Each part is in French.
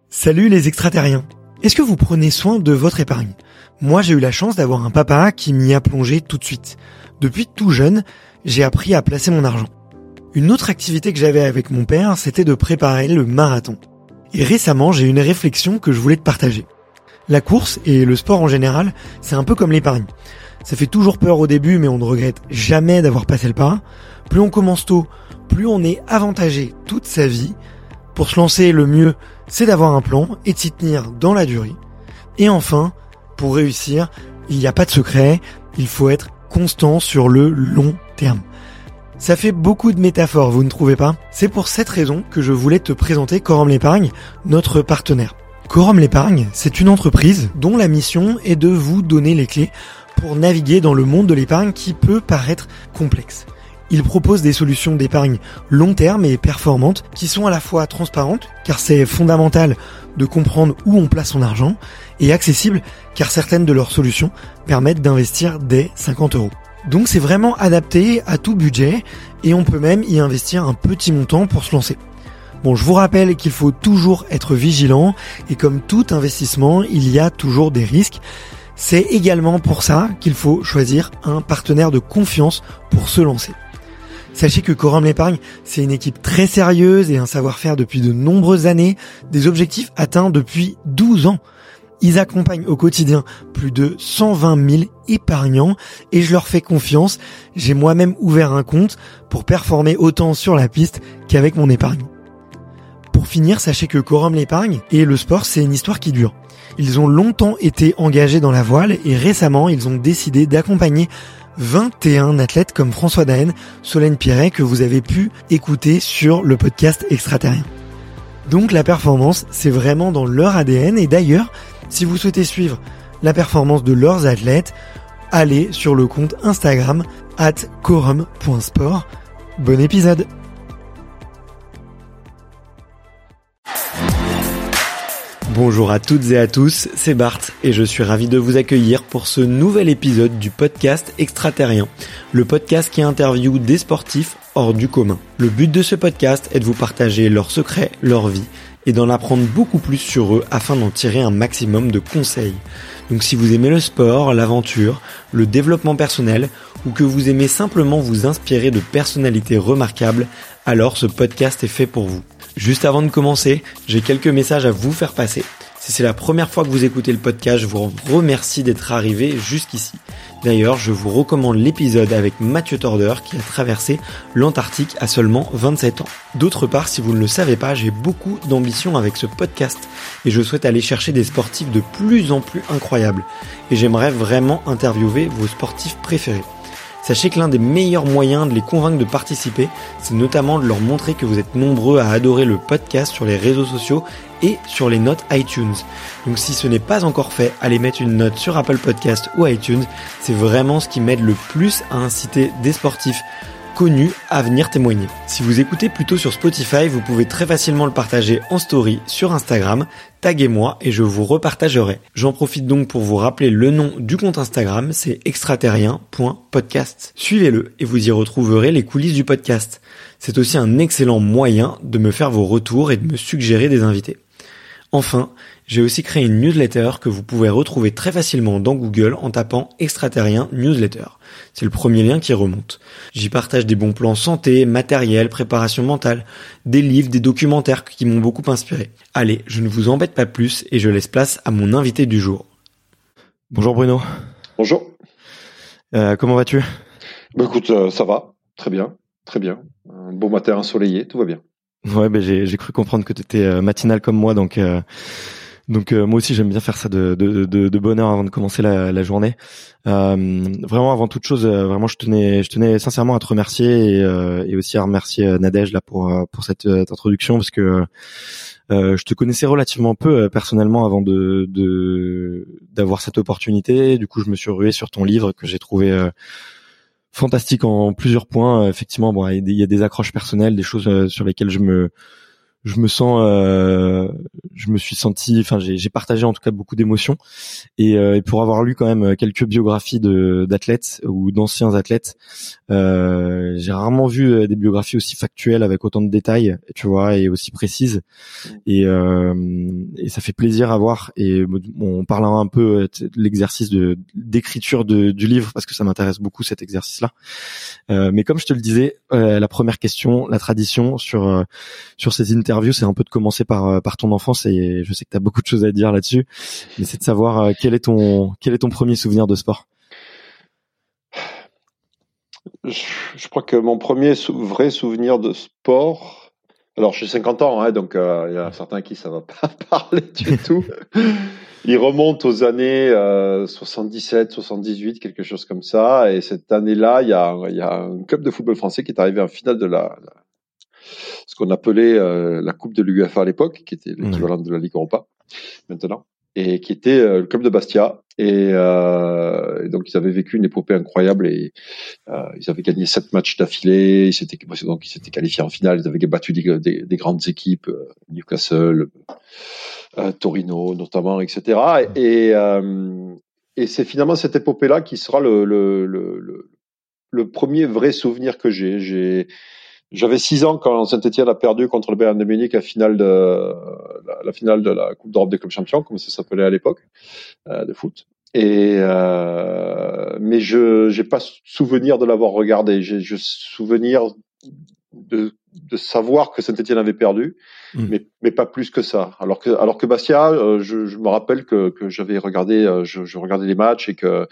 Salut les extraterriens. Est-ce que vous prenez soin de votre épargne ? Moi, j'ai eu la chance d'avoir un papa qui m'y a plongé tout de suite. Depuis tout jeune, j'ai appris à placer mon argent. Une autre activité que j'avais avec mon père, c'était de préparer le marathon. Et récemment, j'ai eu une réflexion que je voulais te partager. La course et le sport en général, c'est un peu comme l'épargne. Ça fait toujours peur au début, mais on ne regrette jamais d'avoir passé le pas. Plus on commence tôt, plus on est avantagé toute sa vie. Pour se lancer, le mieux, c'est d'avoir un plan et de s'y tenir dans la durée. Et enfin, pour réussir, il n'y a pas de secret, il faut être constant sur le long terme. Ça fait beaucoup de métaphores, vous ne trouvez pas ? C'est pour cette raison que je voulais te présenter Quorum l'Épargne, notre partenaire. Quorum l'Épargne, c'est une entreprise dont la mission est de vous donner les clés pour naviguer dans le monde de l'épargne qui peut paraître complexe. Il propose des solutions d'épargne long terme et performantes qui sont à la fois transparentes, car c'est fondamental de comprendre où on place son argent, et accessibles, car certaines de leurs solutions permettent d'investir dès 50 €. Donc c'est vraiment adapté à tout budget, et on peut même y investir un petit montant pour se lancer. Bon, je vous rappelle qu'il faut toujours être vigilant, et comme tout investissement, il y a toujours des risques. C'est également pour ça qu'il faut choisir un partenaire de confiance pour se lancer. Sachez que Quorum l'Épargne, c'est une équipe très sérieuse et un savoir-faire depuis de nombreuses années, des objectifs atteints depuis 12 ans. Ils accompagnent au quotidien plus de 120 000 épargnants et je leur fais confiance. J'ai moi-même ouvert un compte pour performer autant sur la piste qu'avec mon épargne. Pour finir, sachez que Quorum l'Épargne et le sport, c'est une histoire qui dure. Ils ont longtemps été engagés dans la voile et récemment, ils ont décidé d'accompagner 21 athlètes comme François Daen, Solène Piret que vous avez pu écouter sur le podcast Extraterrien. Donc la performance, c'est vraiment dans leur ADN et d'ailleurs, si vous souhaitez suivre la performance de leurs athlètes, allez sur le compte Instagram @quorum.sport. Bon épisode. Bonjour à toutes et à tous, c'est Bart et je suis ravi de vous accueillir pour ce nouvel épisode du podcast Extraterrien, le podcast qui interviewe des sportifs hors du commun. Le but de ce podcast est de vous partager leurs secrets, leur vie et d'en apprendre beaucoup plus sur eux afin d'en tirer un maximum de conseils. Donc si vous aimez le sport, l'aventure, le développement personnel ou que vous aimez simplement vous inspirer de personnalités remarquables, alors ce podcast est fait pour vous. Juste avant de commencer, j'ai quelques messages à vous faire passer. Si c'est la première fois que vous écoutez le podcast, je vous remercie d'être arrivé jusqu'ici. D'ailleurs, je vous recommande l'épisode avec Mathieu Torder qui a traversé l'Antarctique à seulement 27 ans. D'autre part, si vous ne le savez pas, j'ai beaucoup d'ambition avec ce podcast et je souhaite aller chercher des sportifs de plus en plus incroyables. Et j'aimerais vraiment interviewer vos sportifs préférés. Sachez que l'un des meilleurs moyens de les convaincre de participer, c'est notamment de leur montrer que vous êtes nombreux à adorer le podcast sur les réseaux sociaux et sur les notes iTunes. Donc si ce n'est pas encore fait, allez mettre une note sur Apple Podcast ou iTunes. C'est vraiment ce qui m'aide le plus à inciter des sportifs connus à venir témoigner. Si vous écoutez plutôt sur Spotify, vous pouvez très facilement le partager en story sur Instagram, taguez-moi et je vous repartagerai. J'en profite donc pour vous rappeler le nom du compte Instagram, c'est extraterrien.podcast. Suivez-le et vous y retrouverez les coulisses du podcast. C'est aussi un excellent moyen de me faire vos retours et de me suggérer des invités. Enfin, j'ai aussi créé une newsletter que vous pouvez retrouver très facilement dans Google en tapant Extraterrien Newsletter. C'est le premier lien qui remonte. J'y partage des bons plans santé, matériel, préparation mentale, des livres, des documentaires qui m'ont beaucoup inspiré. Allez, je ne vous embête pas plus et je laisse place à mon invité du jour. Bonjour Bruno. Bonjour. Comment vas-tu ? Écoute, ça va, très bien. Un beau matin ensoleillé, tout va bien. Ouais, j'ai cru comprendre que tu étais matinal comme moi, donc moi aussi j'aime bien faire ça de bonne heure avant de commencer la journée. Vraiment avant toute chose, vraiment je tenais sincèrement à te remercier et aussi à remercier Nadège là pour cette introduction parce que je te connaissais relativement peu personnellement avant d'avoir cette opportunité. Du coup, je me suis rué sur ton livre que j'ai trouvé fantastique en plusieurs points. Effectivement, bon, il y a des accroches personnelles, des choses sur lesquelles je me sens je me suis senti, enfin j'ai partagé en tout cas beaucoup d'émotions et pour avoir lu quand même quelques biographies d'athlètes ou d'anciens athlètes, j'ai rarement vu des biographies aussi factuelles avec autant de détails, tu vois, et aussi précises et ça fait plaisir à voir. Et bon, on parle un peu de l'exercice d'écriture du livre parce que ça m'intéresse beaucoup cet exercice-là. Mais comme je te le disais, la première question, la tradition sur ces interviews, c'est un peu de commencer par ton enfance, et je sais que tu as beaucoup de choses à dire là-dessus, mais c'est de savoir quel est ton premier souvenir de sport. Je crois que mon premier vrai souvenir de sport, alors j'ai 50 ans, hein, donc il y a certains qui ça va pas parler du tout. Il remonte aux années 77, 78, quelque chose comme ça. Et cette année-là, il y a un club de football français qui est arrivé en finale de ce qu'on appelait la Coupe de l'UEFA à l'époque, qui était l'équivalent de la Ligue Europa maintenant, et qui était le club de Bastia. Et donc ils avaient vécu une épopée incroyable et ils avaient gagné 7 matchs d'affilée. Ils s'étaient qualifiés en finale. Ils avaient battu des grandes équipes, Newcastle, Torino notamment, etc. Et c'est finalement cette épopée-là qui sera le premier vrai souvenir que j'ai. J'avais 6 ans quand Saint-Etienne a perdu contre le Bayern de Munich la finale de la Coupe d'Europe des clubs champions, comme ça s'appelait à l'époque, de foot. Et mais j'ai pas souvenir de l'avoir regardé. J'ai souvenir de savoir que Saint-Etienne avait perdu, mais pas plus que ça. Alors que Bastia, je me rappelle que j'avais regardé, je regardais les matchs et que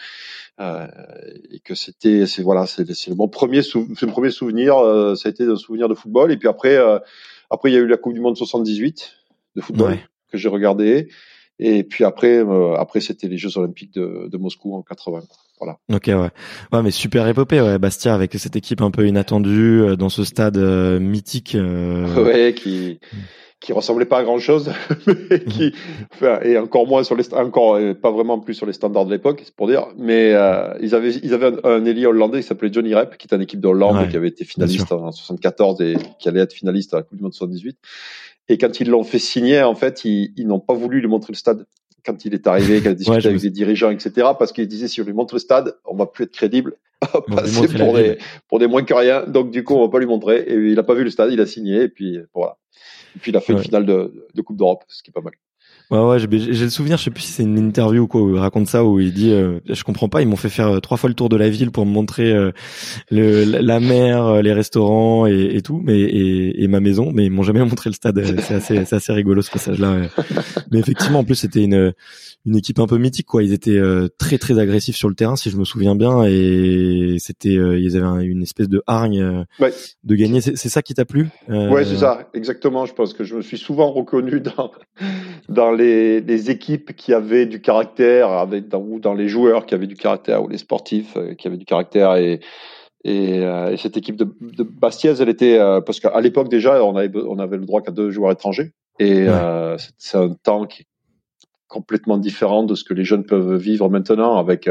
c'est mon premier souvenir. Ça a été un souvenir de football. Et puis après il y a eu la Coupe du Monde 78 de football que j'ai regardé. Et puis après c'était les Jeux Olympiques de Moscou en 80. Voilà. Ok, ouais, mais super épopée, ouais, Bastia avec cette équipe un peu inattendue dans ce stade mythique. Ouais, qui ressemblait pas à grand chose, mais et encore moins pas vraiment plus sur les standards de l'époque, c'est pour dire. Mais ils avaient un ailier hollandais qui s'appelait Johnny Rep, qui était en équipe de Hollande, qui avait été finaliste en 74 et qui allait être finaliste à la Coupe du Monde 78. Et quand ils l'ont fait signer, en fait, ils n'ont pas voulu lui montrer le stade quand il est arrivé, qu'il a discuté avec des dirigeants, etc. Parce qu'ils disaient, si on lui montre le stade, on va plus être crédible, on va passer pour des moins que rien. Donc, du coup, on va pas lui montrer. Et il a pas vu le stade, il a signé, et puis voilà. Et puis il a fait une finale de Coupe d'Europe, ce qui est pas mal. Ouais, j'ai le souvenir, je sais plus si c'est une interview ou quoi, où il raconte ça, où il dit, je comprends pas, ils m'ont fait faire 3 fois le tour de la ville pour me montrer la mer, les restaurants et tout, et ma maison, mais ils m'ont jamais montré le stade. C'est assez rigolo ce passage-là. Mais effectivement, en plus c'était une équipe un peu mythique, quoi. Ils étaient très très agressifs sur le terrain, si je me souviens bien, et c'était ils avaient une espèce de hargne de gagner. C'est ça qui t'a plu? Ouais, c'est ça, exactement. Je pense que je me suis souvent reconnu dans les équipes qui avaient du caractère, ou dans les joueurs qui avaient du caractère, ou les sportifs qui avaient du caractère. Et cette équipe de Bastia, elle était parce qu'à l'époque déjà, on avait le droit qu'à 2 joueurs étrangers. Et c'est un temps qui est complètement différent de ce que les jeunes peuvent vivre maintenant avec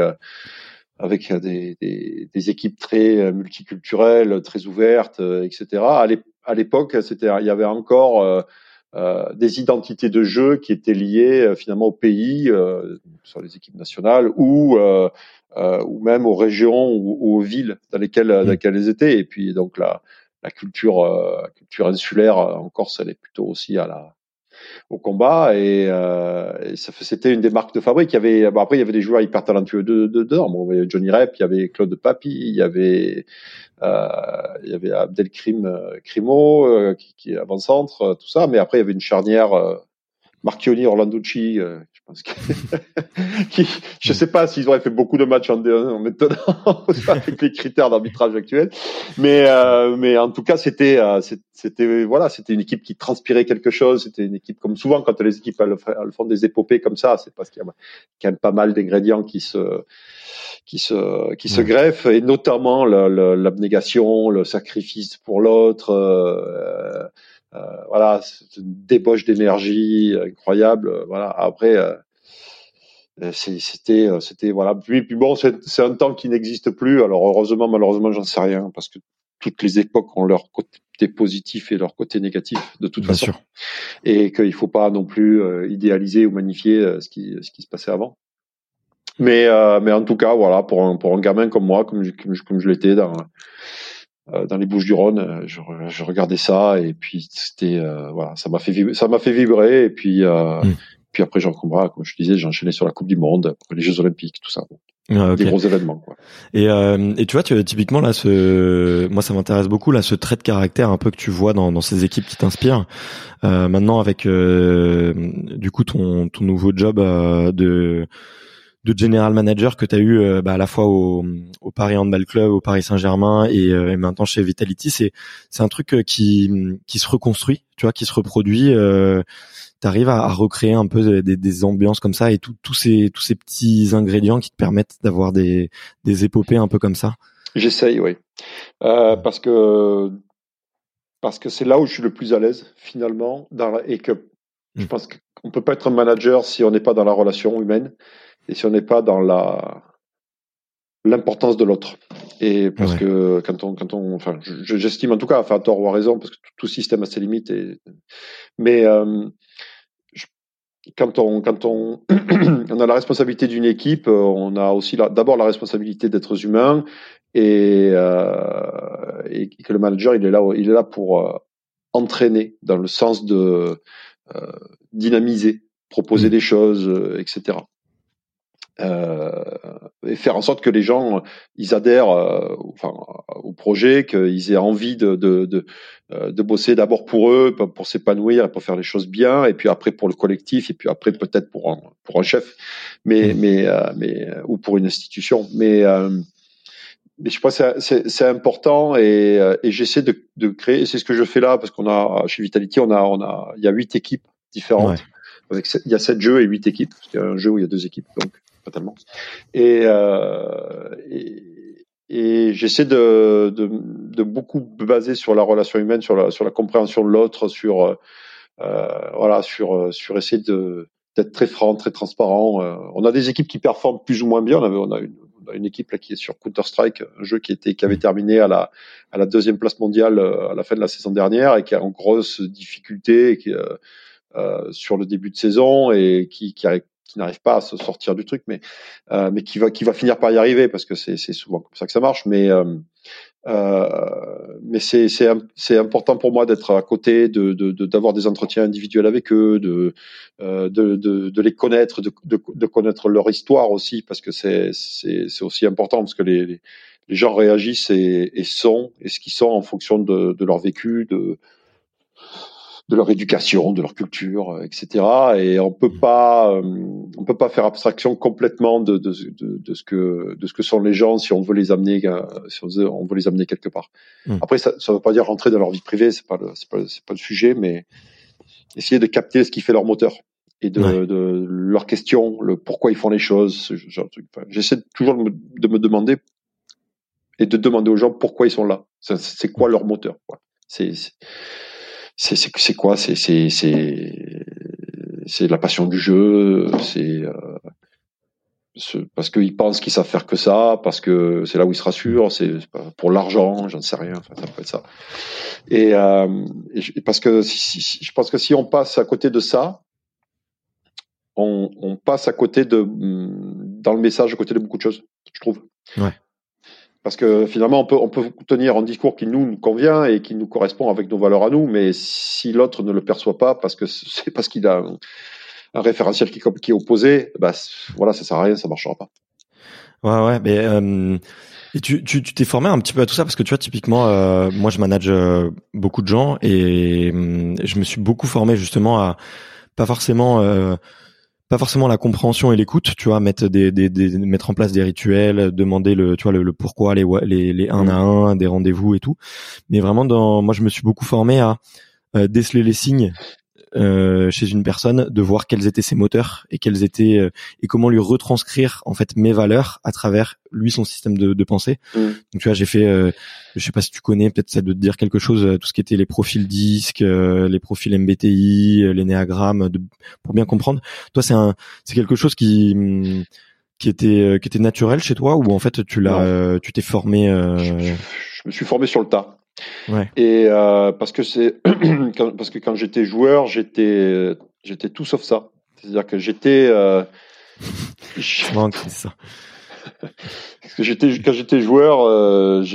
des équipes très multiculturelles, très ouvertes, etc. À l'époque, il y avait encore des identités de jeu qui étaient liées finalement au pays, sur les équipes nationales ou même aux régions ou aux villes dans lesquelles elles étaient. Et puis donc la culture insulaire en Corse, elle est plutôt aussi au combat, et c'était une des marques de fabrique. Après il y avait des joueurs hyper talentueux dedans. Bon, il y avait Johnny Rep, il y avait Claude Papi, il y avait Abdelkrim Crimo qui est avant-centre, tout ça. Mais après il y avait une charnière Marchioni, Orlanducci, je pense je sais pas s'ils auraient fait beaucoup de matchs en D1 maintenant avec les critères d'arbitrage actuels, mais en tout cas c'était une équipe qui transpirait quelque chose. C'était une équipe, comme souvent quand les équipes elles font des épopées comme ça, c'est parce qu'il y a quand même pas mal d'ingrédients qui se greffent, et notamment l'abnégation, le sacrifice pour l'autre. Voilà, c'est une débauche d'énergie incroyable. Voilà. Après, c'était voilà. Puis bon, c'est un temps qui n'existe plus. Alors heureusement, malheureusement, j'en sais rien, parce que toutes les époques ont leur côté positif et leur côté négatif de toute façon. Sûr. Et qu'il faut pas non plus idéaliser ou magnifier ce qui se passait avant. Mais en tout cas, voilà, pour un gamin comme moi, comme je l'étais dans les Bouches-du-Rhône, je regardais ça et puis c'était voilà, ça m'a fait vibrer et puis puis après comme je disais, j'ai enchaîné sur la Coupe du Monde, les Jeux Olympiques, tout ça. Okay. Des gros événements, quoi. Et tu vois, typiquement là, moi ça m'intéresse beaucoup là, ce trait de caractère un peu que tu vois dans ces équipes qui t'inspirent. Maintenant avec du coup ton nouveau job de general manager que tu as eu à la fois au Paris Handball Club, au Paris Saint-Germain et maintenant chez Vitality, c'est un truc qui se reconstruit, tu vois, qui se reproduit. T'arrives à recréer un peu des ambiances comme ça et tous ces petits ingrédients qui te permettent d'avoir des épopées un peu comme ça. J'essaye, oui, parce que c'est là où je suis le plus à l'aise finalement, et que je pense qu'on peut pas être un manager si on n'est pas dans la relation humaine et si on n'est pas dans l'importance de l'autre. Et parce que quand on, enfin, j'estime en tout cas, enfin, à tort ou à raison, parce que tout système a ses limites. Mais quand on on a la responsabilité d'une équipe, on a aussi d'abord la responsabilité d'êtres humains et que le manager il est là pour entraîner dans le sens de dynamiser, proposer des choses, etc. Et faire en sorte que les gens ils adhèrent au projet, qu'ils aient envie de bosser d'abord pour eux, pour s'épanouir, pour faire les choses bien, et puis après pour le collectif, et puis après peut-être pour un chef, mais ou pour une institution. Mais je pense que c'est important et j'essaie de créer. C'est ce que je fais là parce qu'on a chez Vitality, il y a 8 équipes différentes. Il y a 7 jeux et 8 équipes. C'est un jeu où il y a 2 équipes, donc pas tellement. Et j'essaie de beaucoup baser sur la relation humaine, sur la compréhension de l'autre, sur essayer d'être très franc, très transparent. On a des équipes qui performent plus ou moins bien. On a une équipe là qui est sur Counter-Strike, un jeu qui avait terminé à la 2e place mondiale à la fin de la saison dernière et qui est en grosse difficulté et qui sur le début de saison et qui n'arrive pas à se sortir du truc, mais qui va finir par y arriver parce que c'est souvent comme ça que ça marche. Mais c'est important pour moi d'être à côté, d'avoir des entretiens individuels avec eux, de les connaître, de connaître leur histoire aussi, parce que c'est aussi important parce que les gens réagissent et sont et ce qu'ils sont en fonction de leur vécu, de leur éducation, de leur culture, etc. Et on peut pas faire abstraction complètement de ce que sont les gens si on veut les amener quelque part. Après, ça veut pas dire rentrer dans leur vie privée, c'est pas le sujet, mais essayer de capter ce qui fait leur moteur et de leurs questions, le pourquoi ils font les choses, ce genre de truc. Enfin, j'essaie toujours de me demander et de demander aux gens pourquoi ils sont là. C'est quoi leur moteur, quoi. C'est quoi? C'est la passion du jeu, parce qu'ils pensent qu'ils savent faire que ça, parce que c'est là où ils se rassurent, c'est pour l'argent, j'en sais rien, enfin, ça peut être ça. Et parce que je pense que si on passe à côté de ça, on passe à côté dans le message, à côté de beaucoup de choses, je trouve. Ouais. Parce que finalement, on peut tenir un discours qui nous convient et qui nous correspond avec nos valeurs à nous, mais si l'autre ne le perçoit pas parce qu'il a un référentiel qui est opposé, voilà, ça sert à rien, ça marchera pas. Ouais, mais et tu t'es formé un petit peu à tout ça parce que tu vois typiquement, moi je manage beaucoup de gens et je me suis beaucoup formé justement à pas forcément la compréhension et l'écoute, tu vois, mettre en place des rituels, demander le pourquoi, les 1 à 1, des rendez-vous et tout. Mais vraiment moi je me suis beaucoup formé à déceler les signes chez une personne, de voir quels étaient ses moteurs et et comment lui retranscrire en fait mes valeurs à travers lui son système de pensée. Donc tu vois, j'ai fait je sais pas si tu connais, peut-être ça doit te dire quelque chose, tout ce qui était les profils DISC, les profils MBTI, l'énéagramme, pour bien comprendre. Toi c'est quelque chose qui qui était naturel chez toi, ou en fait tu t'es formé Je me suis formé sur le tas. Ouais. Et parce que quand j'étais joueur, j'étais tout sauf ça. C'est-à-dire que j'étais C'est marrant que tu dises ça. parce que quand j'étais joueur,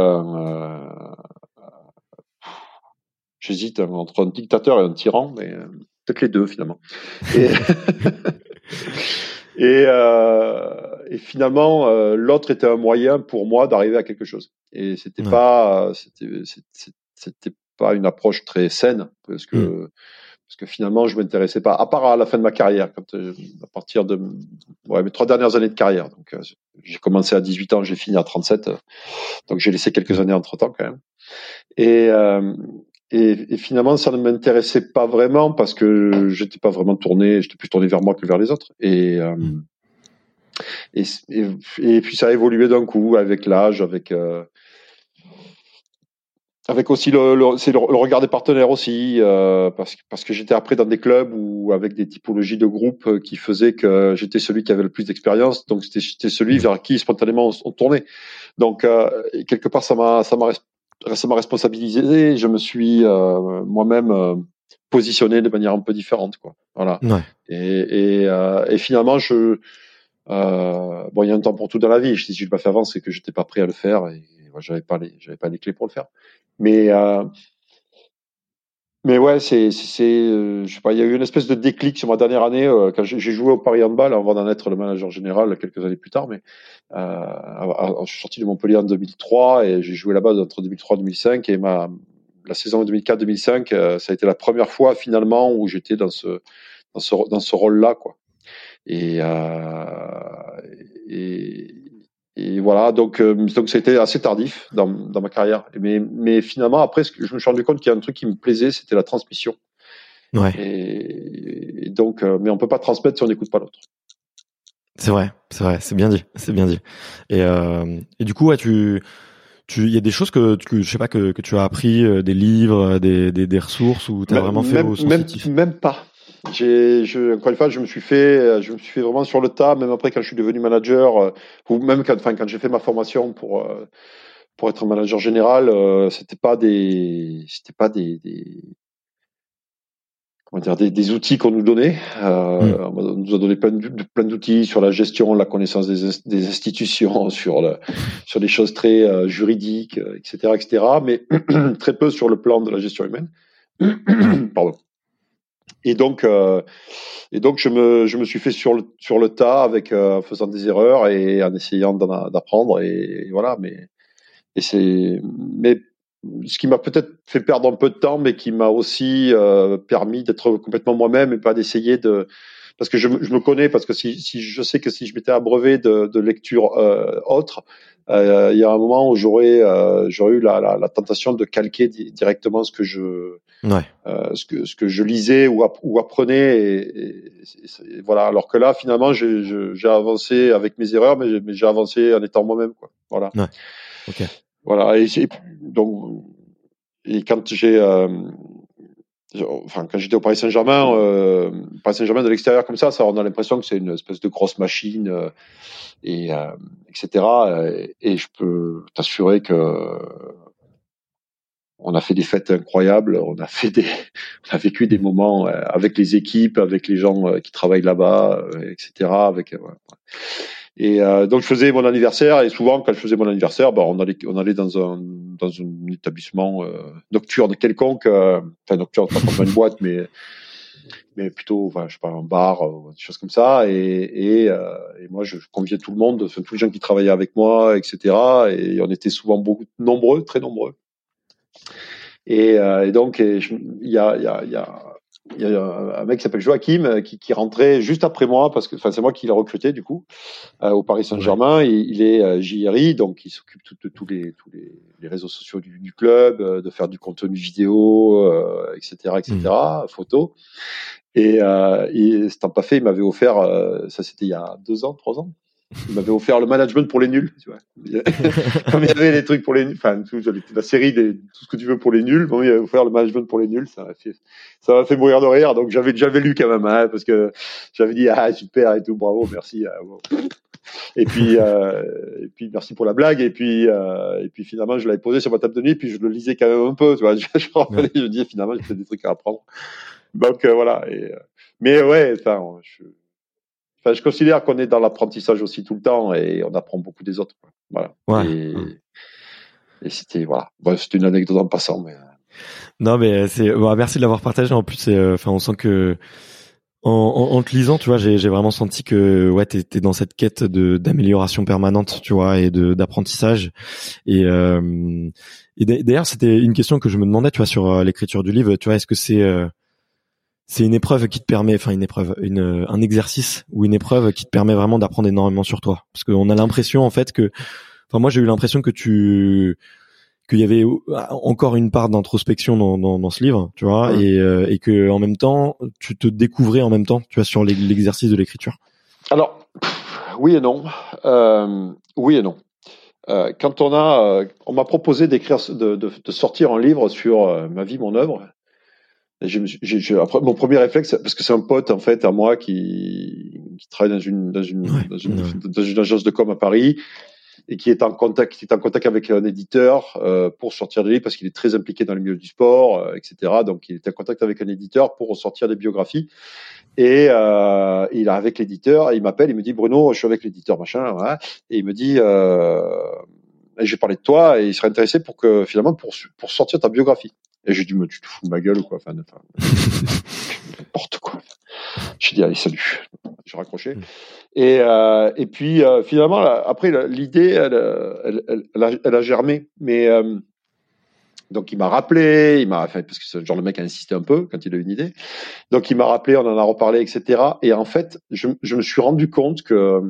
j'hésite entre un dictateur et un tyran, mais peut-être les deux finalement. Et et finalement, l'autre était un moyen pour moi d'arriver à quelque chose. Et c'était pas une approche très saine parce que finalement je m'intéressais pas, à part à la fin de ma carrière, à partir de mes 3 dernières années de carrière. Donc j'ai commencé à 18 ans, j'ai fini à 37, donc j'ai laissé quelques années entre temps quand même. Et finalement ça ne m'intéressait pas vraiment parce que j'étais plus tourné vers moi que vers les autres. Et puis ça a évolué d'un coup avec l'âge, avec aussi le regard des partenaires aussi, parce que j'étais après dans des clubs où avec des typologies de groupes qui faisaient que j'étais celui qui avait le plus d'expérience, donc j'étais celui vers qui spontanément on tournait. Donc et quelque part ça m'a responsabilisé. Je me suis moi-même positionné de manière un peu différente, quoi. Voilà. Ouais. Et finalement il y a un temps pour tout dans la vie. Si je l'ai pas fait avant, c'est que j'étais pas prêt à le faire et j'avais pas les clés pour le faire. Mais ouais, je sais pas, il y a eu une espèce de déclic sur ma dernière année quand j'ai joué au Paris Handball avant d'en être le manager général quelques années plus tard. Mais je suis sorti de Montpellier en 2003 et j'ai joué là-bas entre 2003 et 2005 et la saison 2004-2005, ça a été la première fois finalement où j'étais dans ce rôle-là, quoi. Et voilà, donc c'était assez tardif dans ma carrière. Mais finalement, après, je me suis rendu compte qu'il y a un truc qui me plaisait, c'était la transmission. Ouais. Et donc, mais on peut pas transmettre si on n'écoute pas l'autre. C'est vrai, c'est bien dit. Et du coup, ouais, il y a des choses que je sais pas que tu as appris, des livres, des ressources, ou t'as vraiment fait au sensitif. Même pas. Encore une fois, je me suis fait vraiment sur le tas, même après quand je suis devenu manager, ou même quand j'ai fait ma formation pour être manager général, c'était pas des comment dire, des outils qu'on nous donnait. On nous a donné plein d'outils sur la gestion, la connaissance des institutions, sur les choses très juridiques, etc., mais très peu sur le plan de la gestion humaine. Pardon. Et donc je me suis fait sur le tas avec en faisant des erreurs et en essayant d'apprendre, et voilà. Mais ce qui m'a peut-être fait perdre un peu de temps, mais qui m'a aussi permis d'être complètement moi-même et pas d'essayer parce que je me connais, parce que si je sais que si je m'étais abreuvé de lectures autres, il y a un moment où j'aurais eu la tentation de calquer directement ce que ce que je lisais ou apprenais, et voilà. Alors que là, finalement, j'ai avancé avec mes erreurs, mais j'ai avancé en étant moi-même, quoi. Voilà. Ouais. Ok. Voilà. Et quand quand j'étais au Paris Saint-Germain, de l'extérieur comme ça, on a l'impression que c'est une espèce de grosse machine, etc. Et je peux t'assurer que on a fait des fêtes incroyables, on a vécu des moments avec les équipes, avec les gens qui travaillent là-bas, etc. Et donc je faisais mon anniversaire, et souvent quand je faisais mon anniversaire, on allait dans un établissement nocturne quelconque, enfin nocturne, pas comme une boîte, mais plutôt, je sais pas, un bar, des choses comme ça. Et moi je conviais tout le monde, tous les gens qui travaillaient avec moi, etc. Et on était souvent nombreux, très nombreux. Et donc il y a un mec qui s'appelle Joachim qui rentrait juste après moi, parce que c'est moi qui l'ai recruté du coup au Paris Saint-Germain. Ouais. Il est JRI, donc il s'occupe de tous les réseaux sociaux du club, de faire du contenu vidéo, etc., photo. Et c'est pas fait, il m'avait offert, ça c'était il y a 2 ans, 3 ans. Il m'avait offert le management pour les nuls, tu vois. Comme il y avait les trucs pour les nuls, la série tout ce que tu veux pour les nuls, bon, il avait offert le management pour les nuls, ça m'a fait mourir de rire. Donc j'avais lu quand même, parce que j'avais dit super et tout, bravo, merci. Bon. Et puis merci pour la blague. Et puis finalement, je l'avais posé sur ma table de nuit, puis je le lisais quand même un peu, tu vois. Je dis finalement, j'ai peut-être des trucs à apprendre. Donc voilà. Mais ouais, je considère qu'on est dans l'apprentissage aussi tout le temps et on apprend beaucoup des autres. Voilà. Ouais. Et c'était voilà. Bon, c'était une anecdote en passant, mais. Non, mais merci de l'avoir partagé. En plus, on sent que en te lisant, tu vois, j'ai vraiment senti que ouais, t'es dans cette quête d'amélioration permanente, tu vois, et d'apprentissage. Et d'ailleurs, c'était une question que je me demandais, tu vois, sur l'écriture du livre. Tu vois, est-ce que c'est une épreuve qui te permet, un exercice ou une épreuve qui te permet vraiment d'apprendre énormément sur toi? Parce qu'on a l'impression, en fait, moi, j'ai eu l'impression qu'il y avait encore une part d'introspection dans ce livre, tu vois, et que en même temps, tu te découvrais en même temps, tu vois, sur l'exercice de l'écriture. Alors, oui et non. Oui et non. Quand on m'a proposé d'écrire, de sortir un livre sur ma vie, mon œuvre. Après, mon premier réflexe, parce que c'est un pote en fait à moi qui travaille dans une agence de com à Paris et qui est en contact avec un éditeur pour sortir des livres parce qu'il est très impliqué dans le milieu du sport, etc. Donc il est en contact avec un éditeur pour sortir des biographies et il est avec l'éditeur, il m'appelle, il me dit Bruno, je suis avec l'éditeur machin, ouais, et il me dit j'ai parlé de toi et il serait intéressé pour sortir ta biographie. Et j'ai dit, mais tu te fous de ma gueule ou quoi? N'importe quoi. J'ai dit, allez, salut. J'ai raccroché. Et puis, finalement, après, l'idée, elle a germé. Mais, donc, il m'a rappelé, parce que c'est le genre de mec à insister un peu quand il a une idée. Donc, il m'a rappelé, on en a reparlé, etc. Et en fait, je me suis rendu compte que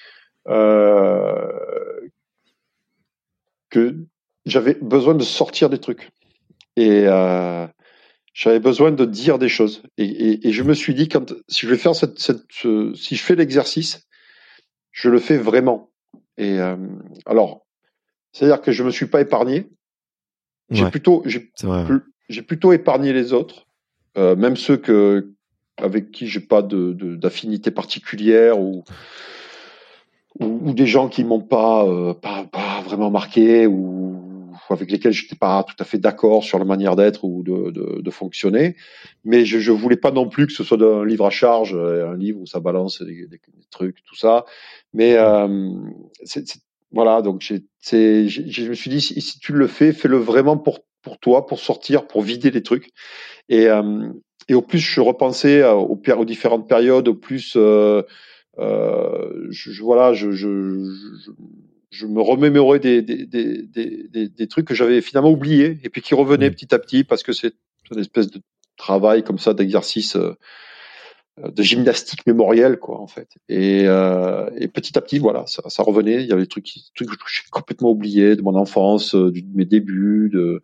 j'avais besoin de sortir des trucs. Et j'avais besoin de dire des choses. Et je me suis dit, si je vais faire si je fais l'exercice, je le fais vraiment. Et alors, c'est-à-dire que je me suis pas épargné. J'ai plutôt épargné les autres, même ceux avec qui j'ai pas d'affinité particulière ou des gens qui m'ont pas vraiment marqué ou avec lesquels j'étais pas tout à fait d'accord sur la manière d'être ou de fonctionner, mais je voulais pas non plus que ce soit un livre à charge, un livre où ça balance des trucs, tout ça. Mais voilà, donc je me suis dit si tu le fais-le vraiment pour toi, pour sortir, pour vider les trucs. Et au plus je repensais aux différentes périodes, au plus je me remémorais des trucs que j'avais finalement oubliés et puis qui revenaient petit à petit parce que c'est une espèce de travail comme ça, d'exercice de gymnastique mémorielle, quoi, en fait. Et petit à petit, voilà, ça revenait. Il y avait des trucs que j'ai complètement oubliés de mon enfance, de mes débuts, de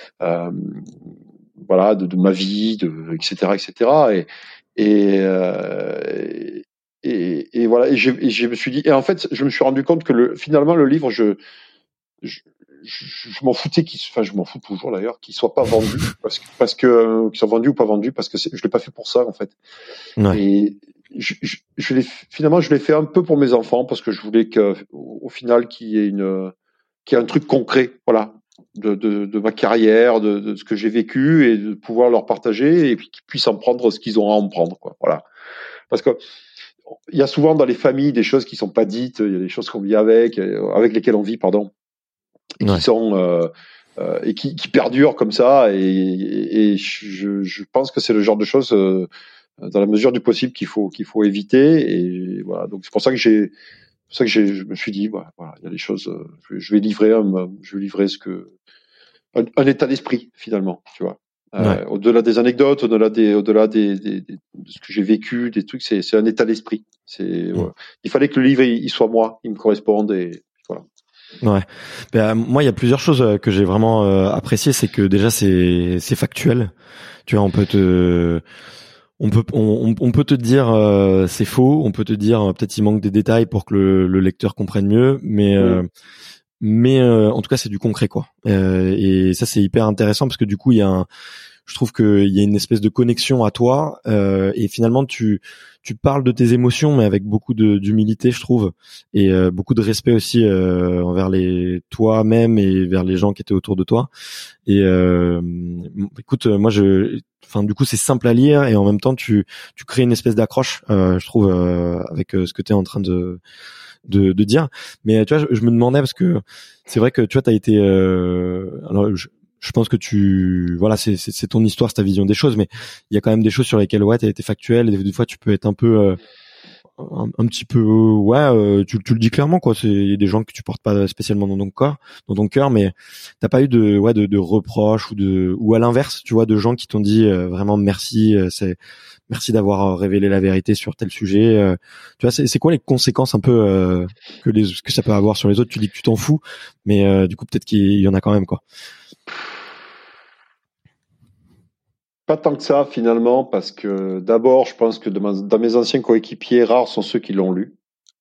ma vie, etc. Et voilà, et je me suis dit, et en fait, je me suis rendu compte que finalement, le livre, je m'en foutais je m'en fous toujours d'ailleurs, qu'il soit pas vendu, parce que qu'il soit vendu ou pas vendu, parce que je l'ai pas fait pour ça, en fait. Ouais. Et finalement, je l'ai fait un peu pour mes enfants, parce que je voulais au final, qu'il y ait un truc concret, voilà, de ma carrière, de ce que j'ai vécu, et de pouvoir leur partager, et puis qu'ils puissent en prendre ce qu'ils ont à en prendre, quoi. Voilà. Parce que il y a souvent dans les familles des choses qui sont pas dites, il y a des choses qu'on vit avec lesquelles on vit, pardon, et qui sont et qui perdurent comme ça. Et je pense que c'est le genre de choses, dans la mesure du possible, qu'il faut éviter. Et voilà. Donc c'est pour ça que je me suis dit, voilà, il y a des choses. Je vais livrer un état d'esprit, finalement, tu vois. Au-delà des anecdotes, au-delà de ce que j'ai vécu, des trucs, c'est un état d'esprit. Il fallait que le livre il soit moi, il me corresponde, et voilà. Ouais. Ben, moi, il y a plusieurs choses que j'ai vraiment appréciées. C'est que déjà, c'est factuel. Tu vois, on peut te dire c'est faux. On peut te dire peut-être il manque des détails pour que le lecteur comprenne mieux, mais en tout cas, c'est du concret, quoi. Et ça, c'est hyper intéressant parce que du coup, il y a je trouve qu'il y a une espèce de connexion à toi, et finalement tu parles de tes émotions, mais avec beaucoup d'humilité, je trouve, et beaucoup de respect aussi envers toi-même et vers les gens qui étaient autour de toi. Et écoute, moi du coup c'est simple à lire, et en même temps tu crées une espèce d'accroche, je trouve, avec ce que tu es en train de dire. Mais tu vois, je me demandais, parce que c'est vrai que tu vois, t'as été alors je pense que c'est ton histoire, c'est ta vision des choses, mais il y a quand même des choses sur lesquelles t'as été factuel, et des fois tu peux être un peu un petit peu tu le dis clairement, quoi. C'est des gens que tu portes pas spécialement dans ton cœur, mais t'as pas eu de reproches ou à l'inverse, tu vois, de gens qui t'ont dit vraiment merci, merci d'avoir révélé la vérité sur tel sujet. Tu vois, c'est quoi les conséquences un peu que ça peut avoir sur les autres? Tu dis que tu t'en fous, mais du coup peut-être qu'il y en a quand même, quoi. Pas tant que ça, finalement, parce que d'abord, je pense que dans mes anciens coéquipiers, rares sont ceux qui l'ont lu.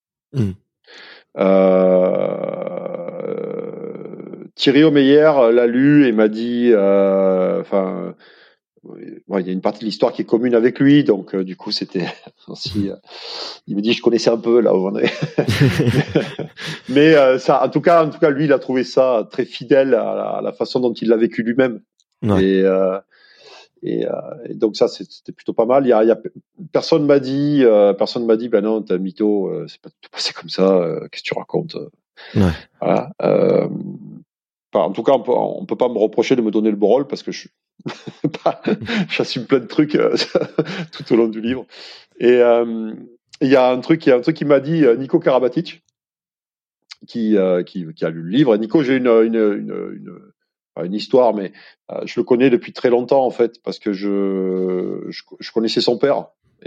Thierry Omeyer l'a lu et m'a dit, il y a une partie de l'histoire qui est commune avec lui, donc du coup c'était aussi. Il me dit, je connaissais un peu là où on est. Mais ça, en tout cas, lui, il a trouvé ça très fidèle à la façon dont il l'a vécu lui-même. Ouais. Et donc ça, c'était plutôt pas mal. Personne m'a dit, ben non, t'es un mytho, c'est pas tout passé comme ça. Qu'est-ce que tu racontes? Ouais. Voilà. En tout cas, on peut pas me reprocher de me donner le bon rôle, parce que j'assume plein de trucs tout au long du livre. Et il y a un truc qui m'a dit Nico Karabatic, qui a lu le livre. Et Nico, j'ai une histoire, mais je le connais depuis très longtemps, en fait, parce que je connaissais son père.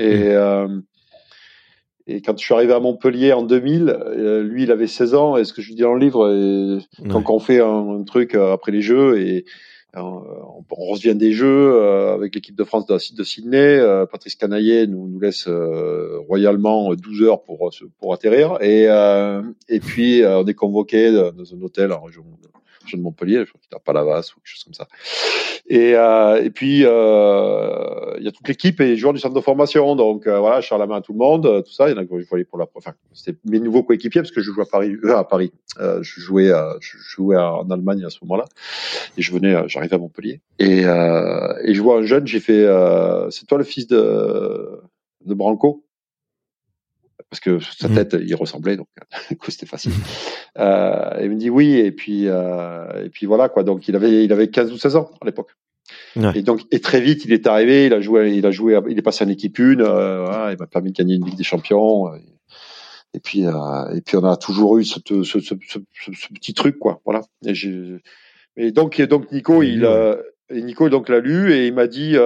Et quand je suis arrivé à Montpellier en 2000, lui, il avait 16 ans, et ce que je dis dans le livre, quand on fait un truc après les Jeux, et on revient des Jeux avec l'équipe de France de Sydney, Patrice Canaillet nous laisse royalement 12 heures pour atterrir, et puis on est convoqué dans un hôtel en région de Montpellier, je crois qu'il n'a pas Palavas ou quelque chose comme ça. Et puis il y a toute l'équipe et les joueurs du centre de formation, donc voilà, je serre la main à tout le monde, tout ça. Il y en a que je voyais pour c'était mes nouveaux coéquipiers, parce que je jouais à Paris. Je jouais en Allemagne à ce moment-là, et j'arrivais à Montpellier, et je vois un jeune, j'ai fait c'est toi le fils de Branco? Parce que sa tête, il ressemblait, donc du coup c'était facile. Il me dit oui, et puis voilà, quoi. Donc il avait 15 ou 16 ans à l'époque. Ouais. Et très vite il est arrivé, il est passé en équipe 1, voilà, il m'a permis de gagner une Ligue des Champions. Et puis on a toujours eu ce petit truc, quoi. Voilà. Et donc Nico, Nico donc l'a lu, et il m'a dit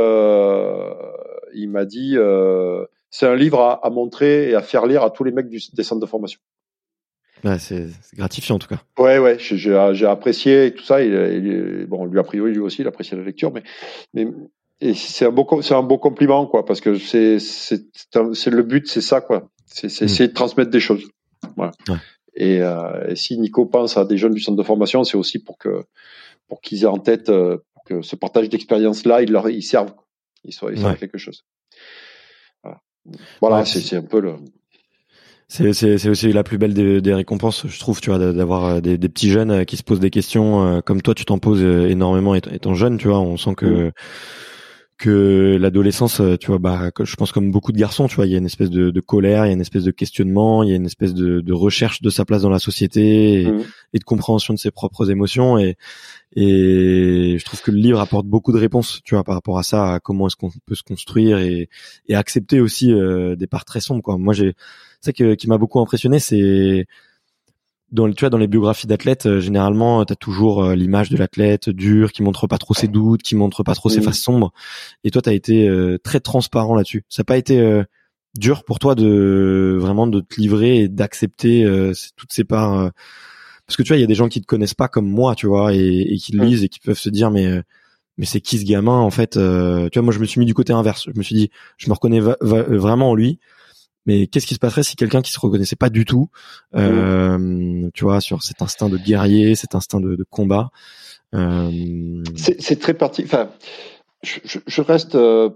c'est un livre à montrer et à faire lire à tous les mecs des centres de formation. Ouais, c'est gratifiant en tout cas. Ouais, j'ai apprécié et tout ça. Bon, lui a priori lui aussi, il appréciait la lecture, mais c'est un beau compliment, quoi, parce que c'est le but, c'est ça, quoi. C'est essayer de transmettre des choses. Voilà. Ouais. Et si Nico pense à des jeunes du centre de formation, c'est aussi pour qu'ils aient en tête que ce partage d'expérience-là, ils servent, ils servent quelque chose. Voilà, c'est un peu le. C'est aussi la plus belle des récompenses, je trouve, tu vois, d'avoir des petits jeunes qui se posent des questions, comme toi tu t'en poses énormément étant jeune, tu vois. On sent que l'adolescence, tu vois, je pense comme beaucoup de garçons, tu vois, il y a une espèce de colère, il y a une espèce de questionnement, il y a une espèce de recherche de sa place dans la société et de compréhension de ses propres émotions, et je trouve que le livre apporte beaucoup de réponses, tu vois, par rapport à ça, à comment est-ce qu'on peut se construire et accepter aussi des parts très sombres, quoi. Moi, c'est ça qui m'a beaucoup impressionné, c'est tu vois, dans les biographies d'athlètes, généralement, t'as toujours l'image de l'athlète dur, qui montre pas trop ses doutes, qui montre pas trop ses faces sombres. Et toi, t'as été très transparent là-dessus. Ça n'a pas été dur pour toi vraiment de te livrer et d'accepter toutes ces parts, parce que tu vois, il y a des gens qui te connaissent pas comme moi, tu vois, et qui le lisent et qui peuvent se dire mais c'est qui ce gamin, en fait? Tu vois, moi, je me suis mis du côté inverse. Je me suis dit, je me reconnais vraiment en lui. Mais qu'est-ce qui se passerait si quelqu'un qui se reconnaissait pas du tout, tu vois, sur cet instinct de guerrier, cet instinct de combat, c'est très parti. Enfin, je reste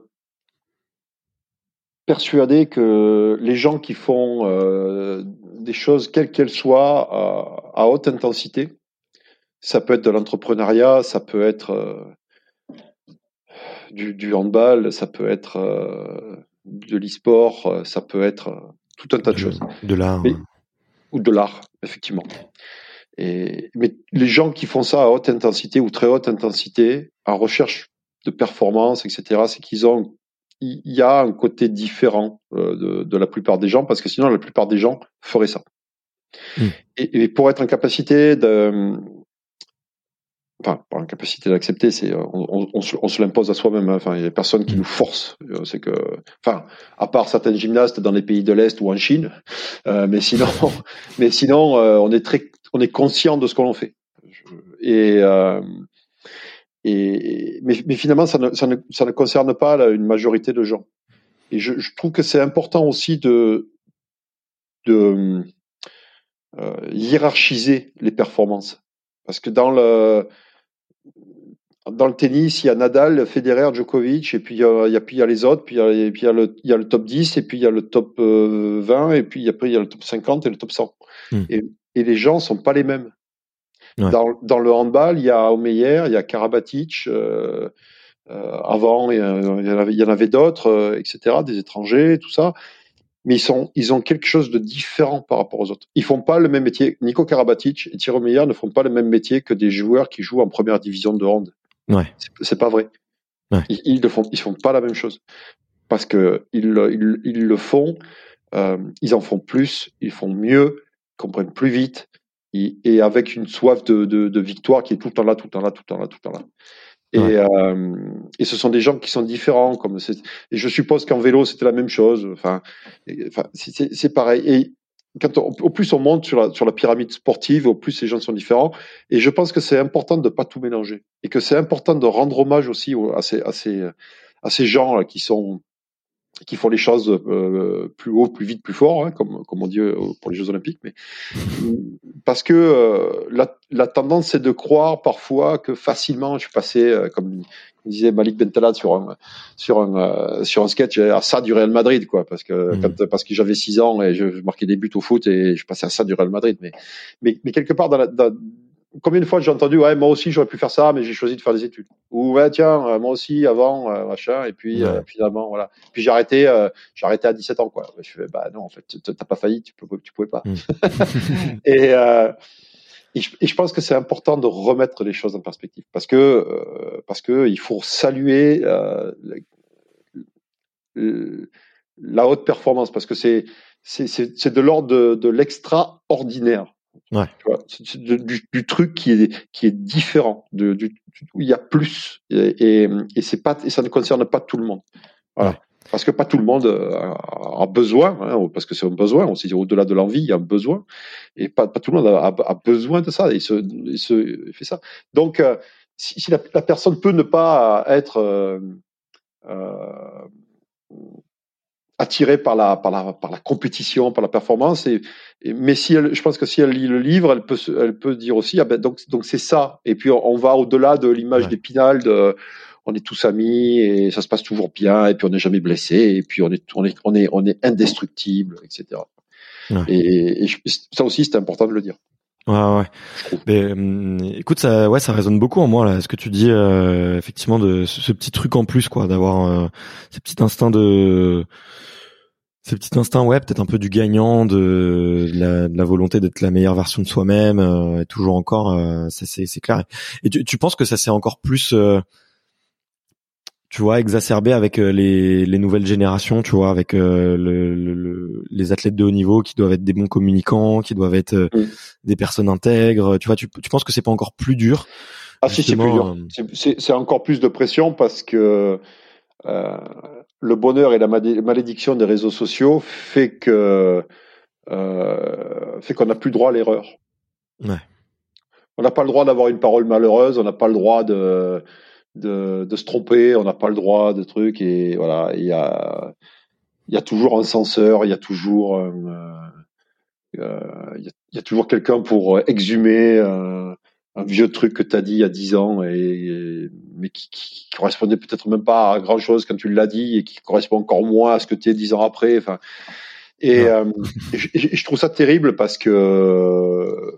persuadé que les gens qui font des choses, quelles qu'elles soient, à haute intensité, ça peut être de l'entrepreneuriat, ça peut être du handball, ça peut être de l'e-sport, ça peut être tout un tas de choses. De l'art. Ou de l'art, effectivement. Mais les gens qui font ça à haute intensité ou très haute intensité, en recherche de performance, etc., c'est il y a un côté différent de la plupart des gens, parce que sinon la plupart des gens feraient ça. Et pour être en capacité pas en capacité d'accepter, on se l'impose à soi-même. Enfin, il y a personne qui nous force. C'est que, enfin, à part certains gymnastes dans les pays de l'Est ou en Chine, mais sinon, on est conscient de ce qu'on fait. Mais finalement, ça ne concerne pas une majorité de gens. Et je trouve que c'est important aussi de hiérarchiser les performances, parce que dans le tennis, il y a Nadal, Federer, Djokovic, et puis il y a les autres, puis il y a le top 10, et puis il y a le top 20, et puis après il y a le top 50 et le top 100. Et les gens sont pas les mêmes. Ouais. Dans le handball, il y a Omeyer, il y a Karabatic, avant il y en avait d'autres, etc., des étrangers, tout ça. Mais ils ont quelque chose de différent par rapport aux autres. Ils font pas le même métier. Nico Karabatic et Thierry Omeyer ne font pas le même métier que des joueurs qui jouent en première division de hand. Ouais. C'est pas vrai. Ouais. Ils font pas la même chose, parce que ils le font. Ils en font plus, ils font mieux, ils comprennent plus vite, et avec une soif de victoire qui est tout le temps là. Et ce sont des gens qui sont différents, et je suppose qu'en vélo c'était la même chose. Enfin, c'est pareil. Et au plus on monte sur la pyramide sportive, au plus les gens sont différents. Et je pense que c'est important de pas tout mélanger, et que c'est important de rendre hommage aussi à ces gens là qui font les choses plus haut, plus vite, plus fort, hein, comme on dit pour les Jeux Olympiques. Mais parce que la tendance, c'est de croire parfois que facilement, je suis passé, comme disait Malik Bentalad sur un sketch, à ça du Real Madrid, quoi, parce que j'avais 6 ans et je marquais des buts au foot et je passais à ça du Real Madrid. Mais quelque part combien de fois j'ai entendu, ouais, moi aussi j'aurais pu faire ça, mais j'ai choisi de faire des études. Ou ouais, tiens, moi aussi avant, machin, et puis finalement voilà. Puis j'ai arrêté à 17 ans, quoi. Je fais, bah non, en fait, t'as pas failli, tu pouvais pas. Et je pense que c'est important de remettre les choses en perspective, parce que il faut saluer la haute performance, parce que c'est de l'ordre de l'extraordinaire. Ouais. Tu vois, c'est du truc qui est différent, où il y a plus, et ça ne concerne pas tout le monde. Voilà. Ouais. Parce que pas tout le monde a besoin, hein, parce que c'est un besoin. On s'est dit, au-delà de l'envie, il y a un besoin, et pas tout le monde a besoin de ça, et se fait ça. Donc, si la personne peut ne pas être attirée par la compétition, par la performance, mais je pense que si elle lit le livre, elle peut dire aussi, ah ben donc c'est ça. Et puis on va au-delà de l'image d'Épinal, on est tous amis et ça se passe toujours bien, et puis on n'est jamais blessé, et puis on est indestructible, etc. Ouais. Et ça aussi, c'est important de le dire. Ouais. Mais, écoute, ça résonne beaucoup en moi là, ce que tu dis, effectivement, de ce petit truc en plus, quoi, d'avoir ce petit instinct, ouais, peut-être un peu du gagnant, de la volonté d'être la meilleure version de soi-même, et toujours encore, c'est clair. Et tu penses que ça c'est encore plus, tu vois, exacerbé avec les nouvelles générations, tu vois, avec les athlètes de haut niveau qui doivent être des bons communicants, qui doivent être des personnes intègres, tu vois, tu penses que c'est pas encore plus dur? Ah si, c'est plus dur. C'est encore plus de pression, parce que le bonheur et la malédiction des réseaux sociaux fait qu'on n'a plus droit à l'erreur. Ouais. On n'a pas le droit d'avoir une parole malheureuse, on n'a pas le droit de se tromper, on n'a pas le droit de trucs, et voilà, il y a toujours un censeur, il y a toujours il y a toujours quelqu'un pour exhumer un vieux truc que tu as dit il y a 10 ans, mais qui correspondait peut-être même pas à grand-chose quand tu l'as dit et qui correspond encore moins à ce que tu es 10 ans après. Enfin, et je trouve ça terrible parce que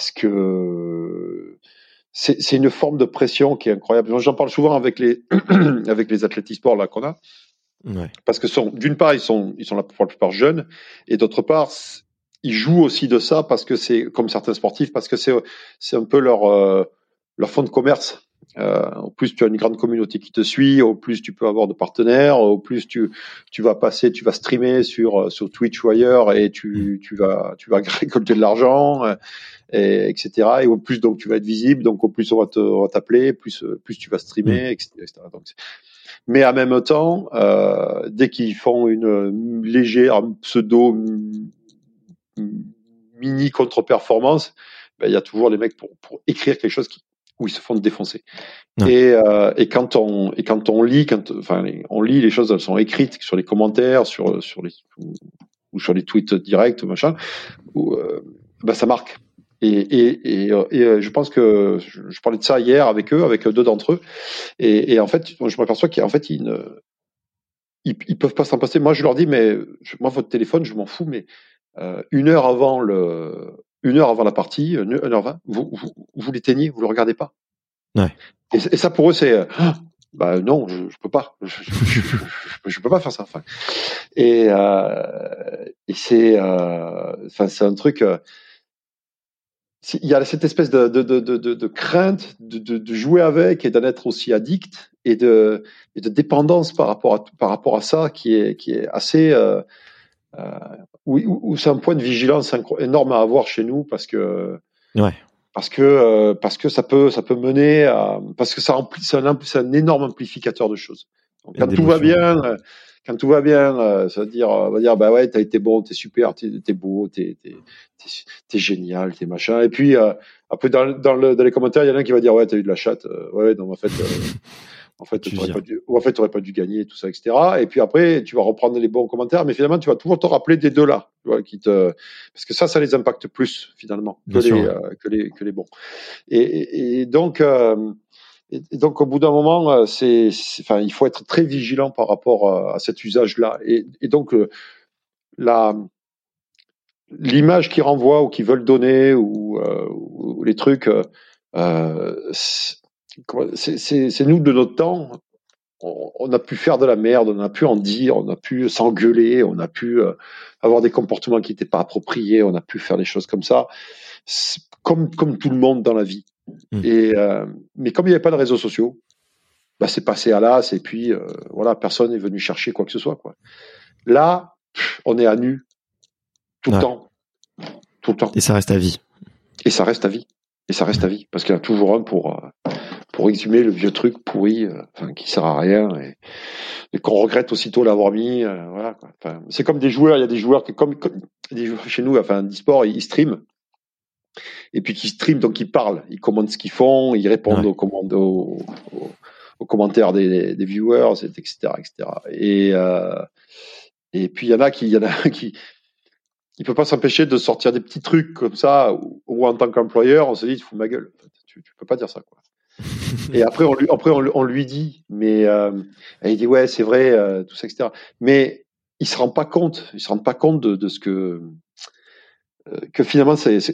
c'est une forme de pression qui est incroyable. J'en parle souvent avec les avec les athlètes e-sport là qu'on a, parce que d'une part ils sont pour la plupart jeunes, et d'autre part ils jouent aussi de ça parce que c'est comme certains sportifs, parce que c'est un peu leur fond de commerce. Au plus tu as une grande communauté qui te suit, au plus tu peux avoir de partenaires, au plus tu vas streamer sur Twitch ou ailleurs, et tu vas récolter de l'argent, etc. Et au plus donc tu vas être visible, donc au plus on va t'appeler, plus tu vas streamer, etc. Donc, mais en même temps, dès qu'ils font une légère pseudo mini contre-performance, ben, il y a toujours les mecs pour écrire quelque chose où ils se font défoncer. Et quand on lit, on lit les choses, elles sont écrites sur les commentaires, sur les tweets directs, machin, ben ça marque. Et je pense que je parlais de ça hier avec deux d'entre eux, et en fait, je m'aperçois qu'en fait ils peuvent pas s'en passer. Moi, je leur dis, mais moi, votre téléphone, je m'en fous, mais 1 heure avant la partie, 1h20, vous l'éteignez, vous le regardez pas. Ouais. Et ça, pour eux, c'est bah non, je peux pas, je peux pas faire ça. Enfin, et c'est un truc. Il y a cette espèce de crainte de jouer avec et d'en être aussi addict, et de dépendance par rapport à ça qui est assez où c'est un point de vigilance énorme à avoir chez nous, parce que ça peut mener à, parce que c'est un énorme amplificateur de choses. Donc, quand tout va bien, ça veut dire, on va dire, bah ouais, t'as été bon, t'es super, t'es beau, t'es génial, t'es machin. Et puis après dans les commentaires, il y en a un qui va dire, ouais, t'as eu de la chatte, ouais, non, en fait, t'aurais pas dû gagner, tout ça, etc. Et puis après, tu vas reprendre les bons commentaires, mais finalement, tu vas toujours te rappeler des deux là, tu vois, parce que ça les impacte plus finalement que les bons. Et donc, au bout d'un moment, il faut être très vigilant par rapport à cet usage-là. Et donc, l'image qu'ils renvoient ou qu'ils veulent donner, ou les trucs, c'est nous de notre temps. On a pu faire de la merde, on a pu en dire, on a pu s'engueuler, on a pu avoir des comportements qui n'étaient pas appropriés, on a pu faire des choses comme ça, comme tout le monde dans la vie. Mais comme il n'y avait pas de réseaux sociaux, bah c'est passé à l'as, et puis voilà, personne n'est venu chercher quoi que ce soit, quoi. Là, on est à nu tout le temps. Et ça reste à vie. Et ça reste à vie. Parce qu'il y en a toujours un pour exhumer le vieux truc pourri, qui sert à rien, et qu'on regrette aussitôt l'avoir mis. Voilà, quoi. Enfin, c'est comme des joueurs. Il y a des joueurs comme des joueurs chez nous, d'e-sport, ils streament. Et puis qui streament, donc ils parlent, ils commandent ce qu'ils font, ils répondent aux commandes, aux commentaires des viewers, etc., etc. Et puis il y en a qui il peut pas s'empêcher de sortir des petits trucs comme ça, où en tant qu'employeur, on se dit, tu fous de ma gueule. Tu peux pas dire ça, quoi. Et après, on lui dit, mais il dit, ouais, c'est vrai, tout ça, etc. Mais il se rend pas compte de ce que finalement,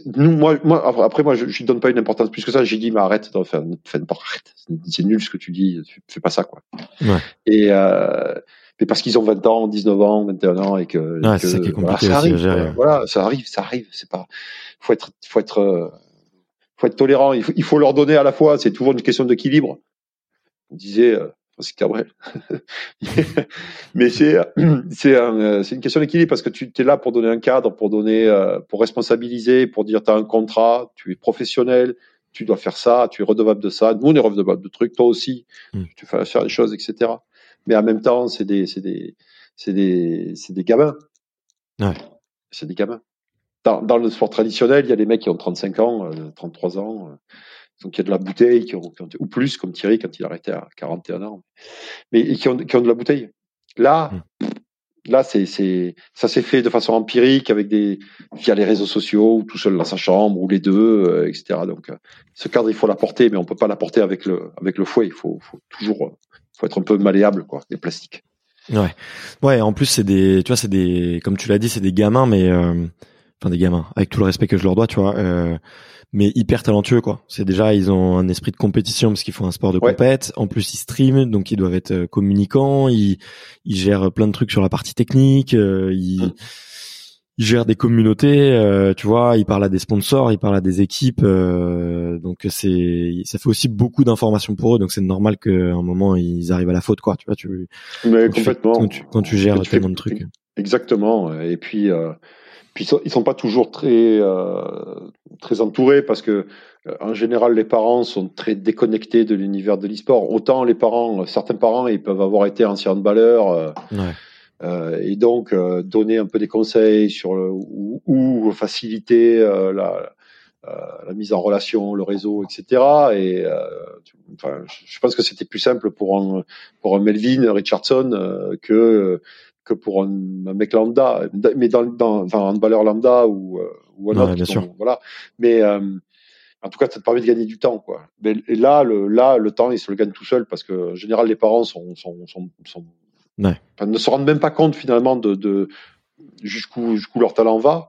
moi, je lui donne pas une importance plus que ça. J'ai dit, mais arrête, arrête. C'est nul ce que tu dis, tu fais pas ça, quoi. Ouais. Et mais parce qu'ils ont 20 ans, 19 ans, 21 ans, et que c'est ça qui est compliqué, ça arrive, à gérer. voilà, ça arrive. C'est pas, faut être tolérant. Il faut leur donner à la fois. C'est toujours une question d'équilibre. On disait, c'est Cabrel. Mais c'est une question d'équilibre, parce que tu es là pour donner un cadre, pour responsabiliser, pour dire, t'as un contrat, tu es professionnel, tu dois faire ça, tu es redevable de ça. Nous, on est redevable de trucs, toi aussi. Tu fais faire des choses, etc. Mais en même temps, c'est des gamins. Ouais. C'est des gamins. Dans le sport traditionnel, il y a des mecs qui ont 35 ans, 33 ans, donc il y a de la bouteille, ou plus, comme Thierry quand il a arrêté à 41 ans, mais qui ont de la bouteille. Là, Là, ça s'est fait de façon empirique via les réseaux sociaux, ou tout seul dans sa chambre, ou les deux, etc. Donc, ce cadre, il faut l'apporter, mais on peut pas l'apporter avec le fouet. Il faut toujours, faut être un peu malléable, quoi, les plastiques. Ouais. En plus, comme tu l'as dit, c'est des gamins, mais des gamins, avec tout le respect que je leur dois, tu vois. Mais hyper talentueux, quoi. C'est déjà, ils ont un esprit de compétition parce qu'ils font un sport de compète. En plus, ils streament, donc ils doivent être communicants. Ils gèrent plein de trucs sur la partie technique. Ils gèrent des communautés, tu vois. Ils parlent à des sponsors, ils parlent à des équipes. Donc ça fait aussi beaucoup d'informations pour eux. Donc c'est normal qu'à un moment ils arrivent à la faute, quoi. Tu vois, Mais complètement. Quand tu gères tellement de trucs. Exactement. Et puis ils sont pas toujours très entourés parce que en général les parents sont très déconnectés de l'univers de l'e-sport. Autant certains parents, ils peuvent avoir été anciens handballeurs et donc donner un peu des conseils sur ou faciliter la mise en relation, le réseau, etc. Et je pense que c'était plus simple pour un Melvin Richardson que pour un mec lambda, mais un handballeur lambda ou un autre. Bien sûr. Voilà. Mais en tout cas, ça te permet de gagner du temps, quoi. Et là, le temps, il se le gagne tout seul parce que en général, les parents ne se rendent même pas compte finalement de jusqu'où leur talent va.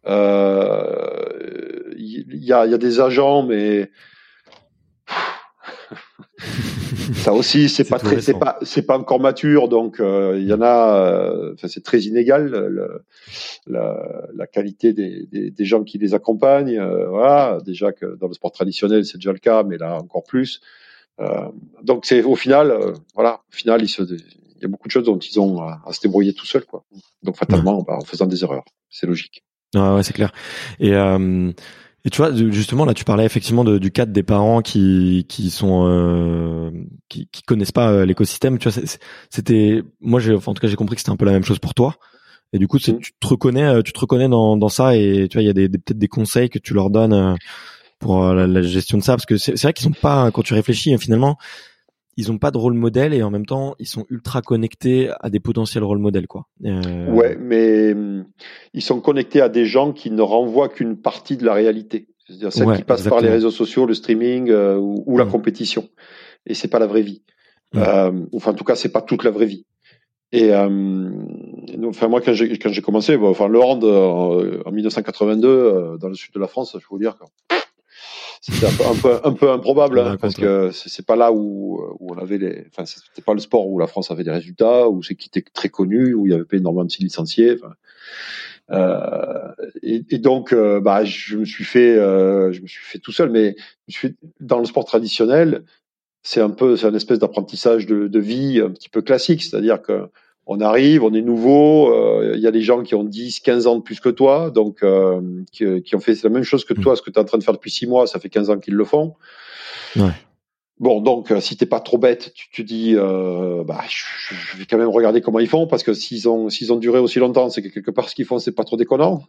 Il y a des agents, mais ça aussi, c'est pas encore mature, donc il y en a. C'est très inégal la qualité des gens qui les accompagnent. Voilà, déjà que dans le sport traditionnel, c'est déjà le cas, mais là encore plus. Donc c'est au final, il y a beaucoup de choses dont ils ont à se débrouiller tout seuls, quoi. Donc fatalement, en faisant des erreurs, c'est logique. Ouais, c'est clair. Et tu vois, justement, là, tu parlais effectivement du cadre des parents qui connaissent pas l'écosystème. Tu vois, moi, en tout cas, j'ai compris que c'était un peu la même chose pour toi. Et du coup, tu te reconnais dans ça, et tu vois, il y a peut-être des conseils que tu leur donnes pour la gestion de ça, parce que c'est vrai qu'ils sont pas, quand tu réfléchis, finalement, ils ont pas de rôle modèle, et en même temps, ils sont ultra connectés à des potentiels rôle modèles, quoi. Ouais, mais ils sont connectés à des gens qui ne renvoient qu'une partie de la réalité. C'est-à-dire celle qui passe par les réseaux sociaux, le streaming ou la compétition. Et c'est pas la vraie vie. En tout cas, c'est pas toute la vraie vie. Et moi, quand j'ai commencé, le hand en 1982 dans le sud de la France, je peux vous dire que c'était un peu improbable, parce que c'est pas là où on avait c'était pas le sport où la France avait des résultats, où c'est qui était très connu, où il y avait pas énormément de licenciés. Et donc, je me suis fait tout seul, mais dans le sport traditionnel, c'est un espèce d'apprentissage de vie un petit peu classique, c'est-à-dire que on arrive, on est nouveau, il y a des gens qui ont 10, 15 ans de plus que toi, donc qui ont fait la même chose que toi, ce que tu es en train de faire depuis 6 mois, ça fait 15 ans qu'ils le font. Ouais. Bon, donc si t'es pas trop bête, tu te dis je vais quand même regarder comment ils font, parce que s'ils ont duré aussi longtemps, c'est que quelque part ce qu'ils font c'est pas trop déconnant.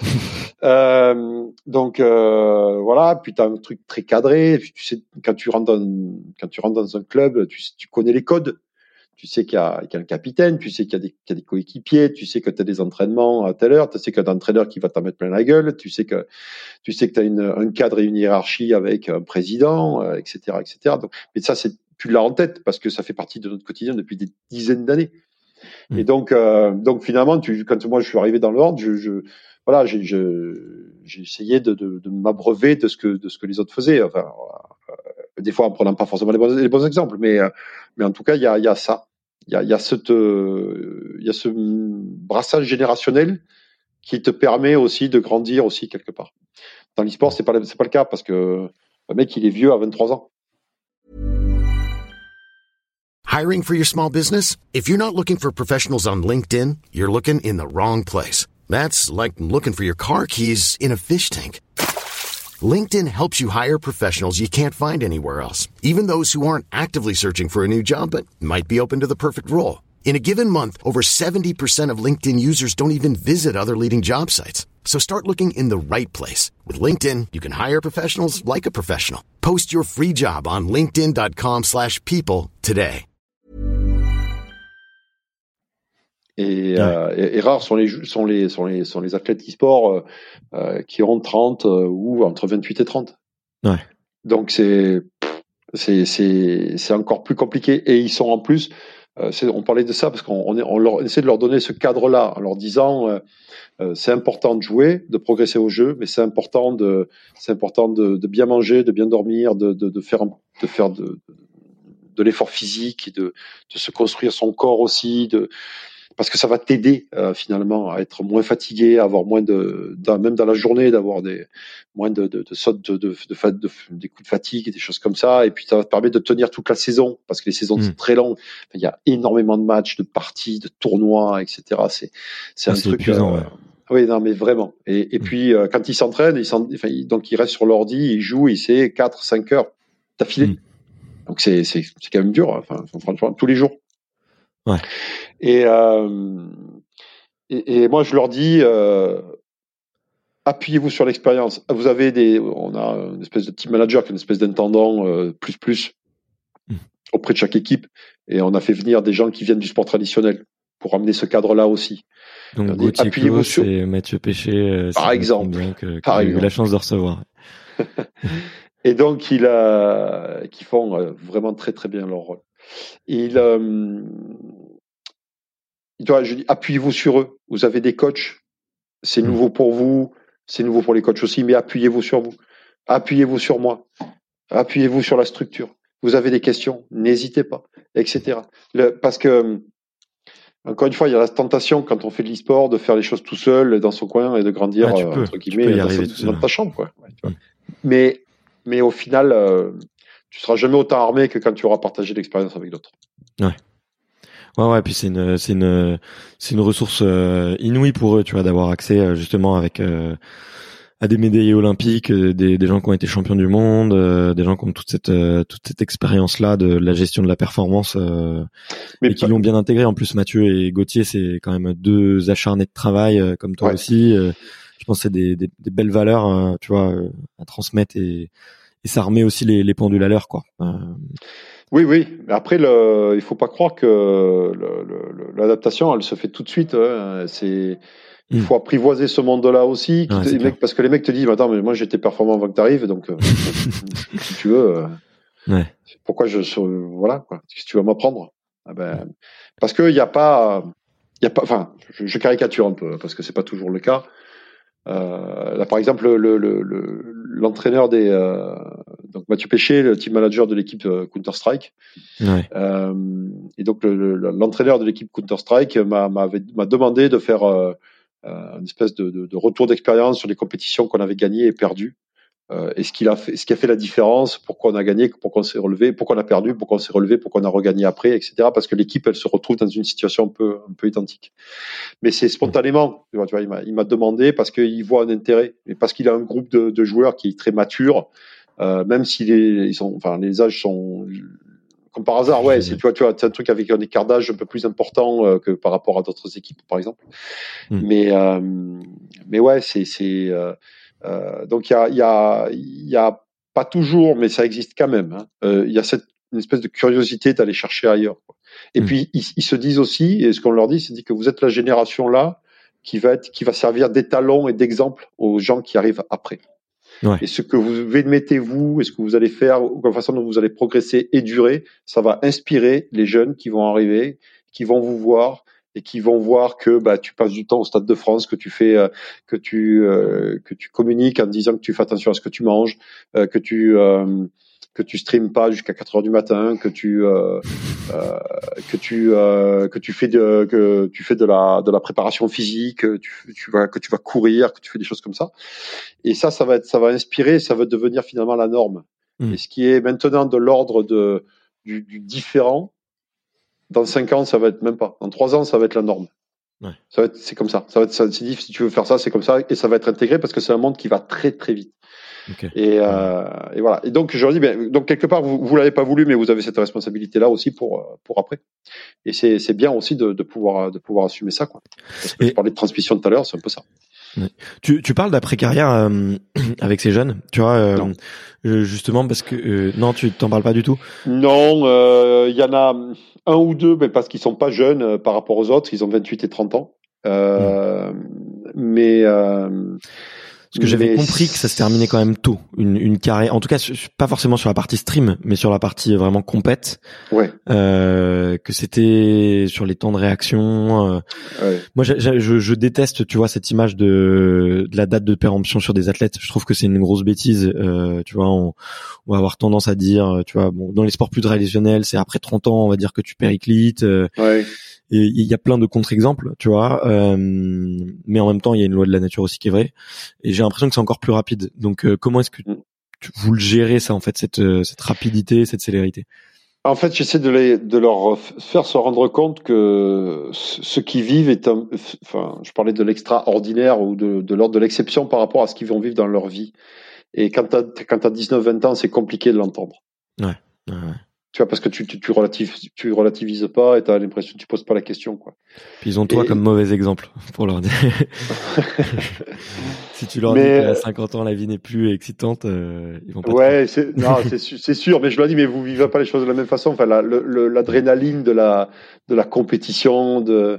Donc voilà, puis t'as un truc très cadré, puis tu sais, quand tu rentres dans un club, tu connais les codes. Tu sais qu'il y a un capitaine, tu sais qu'il y a des coéquipiers, tu sais que tu as des entraînements à telle heure, tu sais qu'il y a un entraîneur qui va t'en mettre plein la gueule, tu sais que tu as un cadre et une hiérarchie avec un président, etc., etc. Donc, mais ça, tu l'as en tête parce que ça fait partie de notre quotidien depuis des dizaines d'années. Et donc finalement, quand moi je suis arrivé dans le hand, j'ai essayé de m'abreuver de ce que les autres faisaient. Enfin, des fois en prenant pas forcément les bons exemples, mais en tout cas il y a ça, il y a ce brassage générationnel qui te permet aussi de grandir aussi quelque part. Dans l'e-sport, c'est pas le cas, parce que le mec il est vieux à 23 ans. Hiring for your small business? If you're not looking for professionals on LinkedIn, you're looking in the wrong place. That's like looking for your car keys in a fish tank. LinkedIn helps you hire professionals you can't find anywhere else, even those who aren't actively searching for a new job but might be open to the perfect role. In a given month, over 70% of LinkedIn users don't even visit other leading job sites. So start looking in the right place. With LinkedIn, you can hire professionals like a professional. Post your free job on linkedin.com/people today. Et rares sont les athlètes e-sport qui ont 30 ou entre 28 et 30. Ouais. Donc c'est encore plus compliqué. Et ils sont en plus, on parlait de ça parce on essaie de leur donner ce cadre-là en leur disant c'est important de jouer, de progresser au jeu, mais c'est important de bien manger, de bien dormir, de faire de l'effort physique et de se construire son corps aussi, parce que ça va t'aider finalement à être moins fatigué, à avoir moins même dans la journée, d'avoir moins de sautes des coups de fatigue et des choses comme ça. Et puis ça va te permettre de tenir toute la saison, parce que les saisons sont très longues. Il y a énormément de matchs, de parties, de tournois, etc. C'est un truc épuisant. Ouais. Oui, non, mais vraiment. Et puis quand ils s'entraînent, donc ils restent sur l'ordi, ils jouent, ils c'est 4-5 heures d'affilée. Donc c'est quand même dur. Enfin, franchement, tous les jours. Ouais. Et moi je leur dis appuyez-vous sur l'expérience. On a une espèce de team manager qui est une espèce d'intendant plus auprès de chaque équipe, et on a fait venir des gens qui viennent du sport traditionnel pour amener ce cadre-là aussi. Donc Gauthier Clos et Mathieu Péché, par exemple, que j'ai eu la chance de recevoir. Et donc qui font vraiment très très bien leur rôle. Et je dis appuyez-vous sur eux. Vous avez des coachs, c'est nouveau pour vous, c'est nouveau pour les coachs aussi, mais appuyez-vous sur vous. Appuyez-vous sur moi. Appuyez-vous sur la structure. Vous avez des questions, n'hésitez pas, etc. Parce que encore une fois, il y a la tentation quand on fait de l'e-sport de faire les choses tout seul dans son coin et de grandir entre guillemets dans ta chambre, quoi. Ouais, tu vois. Mais au final, tu seras jamais autant armé que quand tu auras partagé l'expérience avec d'autres. Ouais. Ouais, puis c'est une ressource inouïe pour eux, tu vois, d'avoir accès justement avec à des médaillés olympiques, des gens qui ont été champions du monde, des gens qui ont toute cette expérience là de la gestion de la performance et qui l'ont bien intégré. En plus, Mathieu et Gauthier, c'est quand même deux acharnés de travail comme toi aussi. Je pense que c'est des belles valeurs, tu vois, à transmettre et ça remet aussi les pendules à l'heure, quoi. Oui. Mais après, il faut pas croire que l'adaptation, elle se fait tout de suite. Il faut apprivoiser ce monde-là aussi. Parce que les mecs te disent, attends, mais moi j'étais performant avant que tu arrives, donc si tu veux, pourquoi voilà, quoi. Qu'est-ce que tu vas m'apprendre? Parce que il y a pas, enfin, je caricature un peu parce que c'est pas toujours le cas. Là, par exemple, l'entraîneur donc Mathieu Péché, le team manager de l'équipe Counter-Strike. Et donc l'entraîneur de l'équipe Counter-Strike m'a demandé de faire une espèce de retour d'expérience sur les compétitions qu'on avait gagnées et perdues. Et ce qui a fait la différence, pourquoi on a gagné, pourquoi on s'est relevé, pourquoi on a perdu, pourquoi on s'est relevé, pourquoi on a regagné après, etc. Parce que l'équipe, elle se retrouve dans une situation un peu identique. Mais c'est spontanément, tu vois, il m'a demandé parce qu'il voit un intérêt, et parce qu'il a un groupe de joueurs qui est très mature, même si les âges sont comme par hasard, tu vois, c'est un truc avec un écart d'âge un peu plus important que par rapport à d'autres équipes, par exemple. Mais ouais, donc il y a pas toujours, mais ça existe quand même. Il y a une espèce de curiosité d'aller chercher ailleurs, quoi. Et puis ils se disent aussi, et ce qu'on leur dit, c'est que vous êtes la génération là qui va servir d'étalon et d'exemple aux gens qui arrivent après. Ouais. Et ce que vous mettez vous, et ce que vous allez faire, ou la façon dont vous allez progresser et durer, ça va inspirer les jeunes qui vont arriver, qui vont vous voir et qui vont voir que tu passes du temps au Stade de France, que tu fais, que tu communiques en disant que tu fais attention à ce que tu manges, que tu streames pas jusqu'à 4 heures du matin, que tu fais de la préparation physique, que tu vas courir, que tu fais des choses comme ça. Et ça va inspirer, ça va devenir finalement la norme. Et ce qui est maintenant de l'ordre du différent, dans 5 ans, ça va être même pas. Dans 3 ans, ça va être la norme. Ouais. C'est comme ça. C'est dit, si tu veux faire ça, c'est comme ça, et ça va être intégré parce que c'est un monde qui va très très vite. Okay. Et voilà. Et donc je leur dis, donc quelque part vous l'avez pas voulu, mais vous avez cette responsabilité-là aussi pour après. Et c'est bien aussi de pouvoir assumer ça, quoi. Parce que je parlais de transmission tout à l'heure, c'est un peu ça. Ouais. Tu parles d'après-carrière avec ces jeunes, tu vois, justement parce que non, tu t'en parles pas du tout. Non, il y en a un ou deux, mais parce qu'ils sont pas jeunes par rapport aux autres, ils ont 28 et 30 ans. Mais Parce que j'avais compris que ça se terminait quand même tôt, une carrière. En tout cas, pas forcément sur la partie stream, mais sur la partie vraiment compète. Ouais. Que c'était sur les temps de réaction. Ouais. Moi, je déteste, tu vois, cette image de la date de péremption sur des athlètes. Je trouve que c'est une grosse bêtise. Tu vois, on va avoir tendance à dire, tu vois, bon, dans les sports plus traditionnels, c'est après 30 ans, on va dire que tu périclites. Ouais. Et il y a plein de contre-exemples, tu vois, mais en même temps, il y a une loi de la nature aussi qui est vraie. Et j'ai l'impression que c'est encore plus rapide. Donc, comment est-ce que vous le gérez ça, en fait, cette rapidité, cette célérité? En fait, j'essaie de leur faire se rendre compte que ce qu'ils vivent est enfin, je parlais de l'extraordinaire ou de l'ordre de l'exception par rapport à ce qu'ils vont vivre dans leur vie. Et quand t'as 19-20 ans, c'est compliqué de l'entendre. Ouais. Tu vois, parce que tu relativises pas et t'as l'impression que tu poses pas la question, quoi. Puis ils ont toi comme mauvais exemple pour leur dire. Si tu leur dis qu'à 50 ans la vie n'est plus excitante, ils vont pas. Ouais, c'est sûr, mais je leur dis, mais vous vivez pas les choses de la même façon. Enfin, l'adrénaline de la compétition, du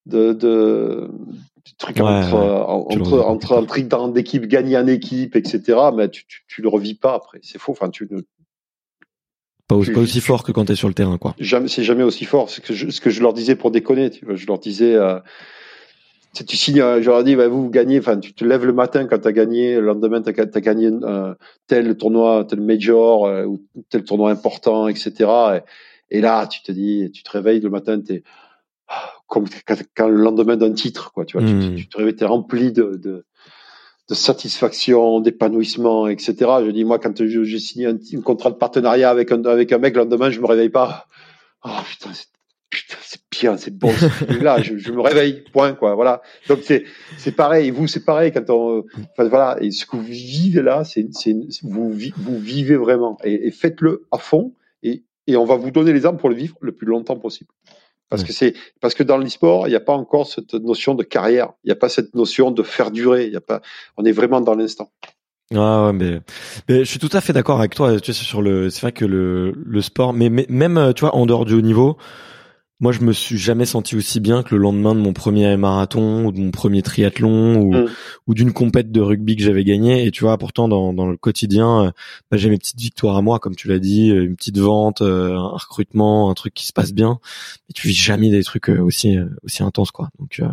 truc entre trucs d'équipe, gagner en équipe, etc. Mais tu le revis pas après. C'est faux. Enfin, pas aussi fort que quand t'es sur le terrain, quoi. C'est jamais aussi fort. C'est ce que je leur disais pour déconner. Tu vois, je leur disais, tu signes, je leur dis, vous gagnez. Enfin, tu te lèves le matin quand t'as gagné. Le lendemain, t'as gagné tel tournoi, tel major ou tel tournoi important, etc. Et là, tu te réveilles le matin, t'es comme quand le lendemain d'un titre, quoi. Tu vois, tu te réveilles, t'es rempli de satisfaction, d'épanouissement, etc. Je dis, moi, quand j'ai signé un contrat de partenariat avec un mec, le lendemain, je me réveille pas. Oh, putain, c'est bien, c'est bon. Là, je me réveille, point, quoi. Voilà. Donc, c'est pareil. Et vous, c'est pareil quand enfin, voilà. Et ce que vous vivez là, vous vivez vraiment. Et faites-le à fond. Et on va vous donner les armes pour le vivre le plus longtemps possible. Parce que dans l'e-sport, il n'y a pas encore cette notion de carrière. Il n'y a pas cette notion de faire durer. On est vraiment dans l'instant. Ah ouais, mais je suis tout à fait d'accord avec toi. Tu sais, c'est vrai que le sport, mais même, tu vois, en dehors du haut niveau, moi, je me suis jamais senti aussi bien que le lendemain de mon premier marathon ou de mon premier triathlon ou d'une compète de rugby que j'avais gagné. Et tu vois, pourtant, dans le quotidien, j'ai mes petites victoires à moi, comme tu l'as dit, une petite vente, un recrutement, un truc qui se passe bien. Et tu vis jamais des trucs aussi intenses, quoi.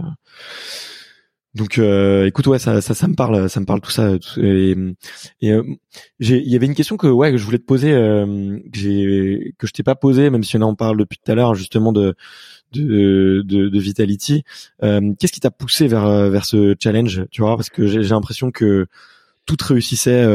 Donc, écoute, ouais, ça me parle tout ça. Et il y avait une question que je voulais te poser, que je t'ai pas posée, même si on en parle depuis tout à l'heure, justement de Vitality. Qu'est-ce qui t'a poussé vers ce challenge, tu vois, parce que j'ai l'impression que tout réussissait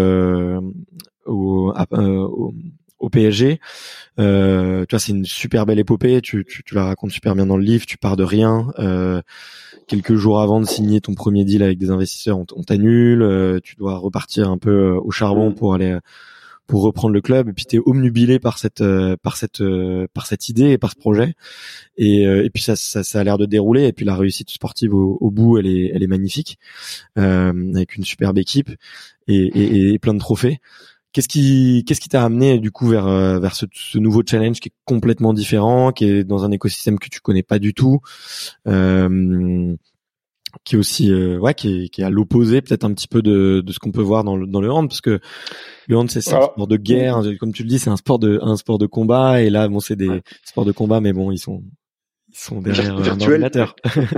au PSG. Tu vois, c'est une super belle épopée. Tu la racontes super bien dans le livre. Tu pars de rien. Quelques jours avant de signer ton premier deal avec des investisseurs, on t'annule. Tu dois repartir un peu au charbon pour reprendre le club. Et puis t'es omnubilé par cette idée et par ce projet. Et puis ça a l'air de dérouler. Et puis la réussite sportive au bout, elle est magnifique, avec une superbe équipe et plein de trophées. Qu'est-ce qui t'a amené du coup vers ce nouveau challenge qui est complètement différent, qui est dans un écosystème que tu connais pas du tout, qui est aussi qui est à l'opposé peut-être un petit peu de ce qu'on peut voir dans le hand, parce que le hand c'est un sport de guerre, comme tu le dis, c'est un sport de combat, et là bon c'est des sports de combat, mais bon ils sont derrière un ordinateur.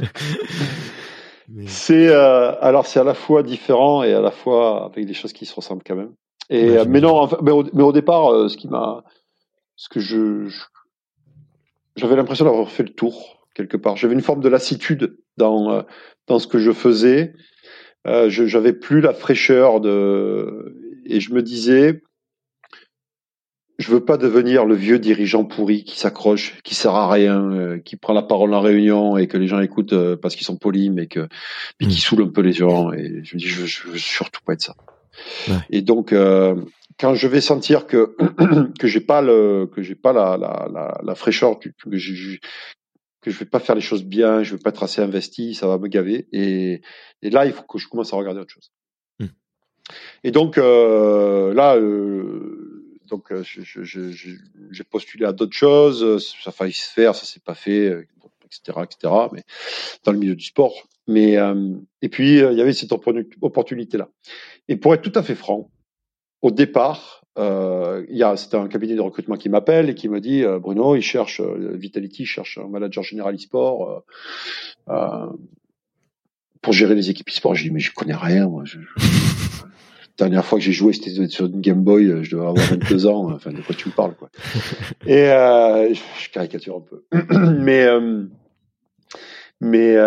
C'est alors c'est à la fois différent et à la fois avec des choses qui se ressemblent quand même. Et mais non, enfin, mais au départ, j'avais l'impression d'avoir fait le tour quelque part. J'avais une forme de lassitude dans ce que je faisais. J'avais plus la fraîcheur et je me disais, je veux pas devenir le vieux dirigeant pourri qui s'accroche, qui sert à rien, qui prend la parole en réunion et que les gens écoutent parce qu'ils sont polis, mais qui saoule un peu les gens. Et je me dis, je veux surtout pas être ça. Ouais. Et donc, quand je vais sentir que j'ai pas la fraîcheur, que que je vais pas faire les choses bien, je vais pas être assez investi, ça va me gaver. Et là, il faut que je commence à regarder autre chose. Et donc j'ai postulé à d'autres choses, ça a failli se faire, ça s'est pas fait, etc. Mais dans le milieu du sport. Mais et puis il y avait cette opportunité là. Et pour être tout à fait franc, au départ, c'était un cabinet de recrutement qui m'appelle et qui me dit Bruno, Vitality cherche un manager général e-sport pour gérer les équipes e-sport. Je dis mais je connais rien, moi. La dernière fois que j'ai joué, c'était sur une Game Boy, je devais avoir 22 ans. Enfin, de quoi tu me parles, quoi. Et je caricature un peu, mais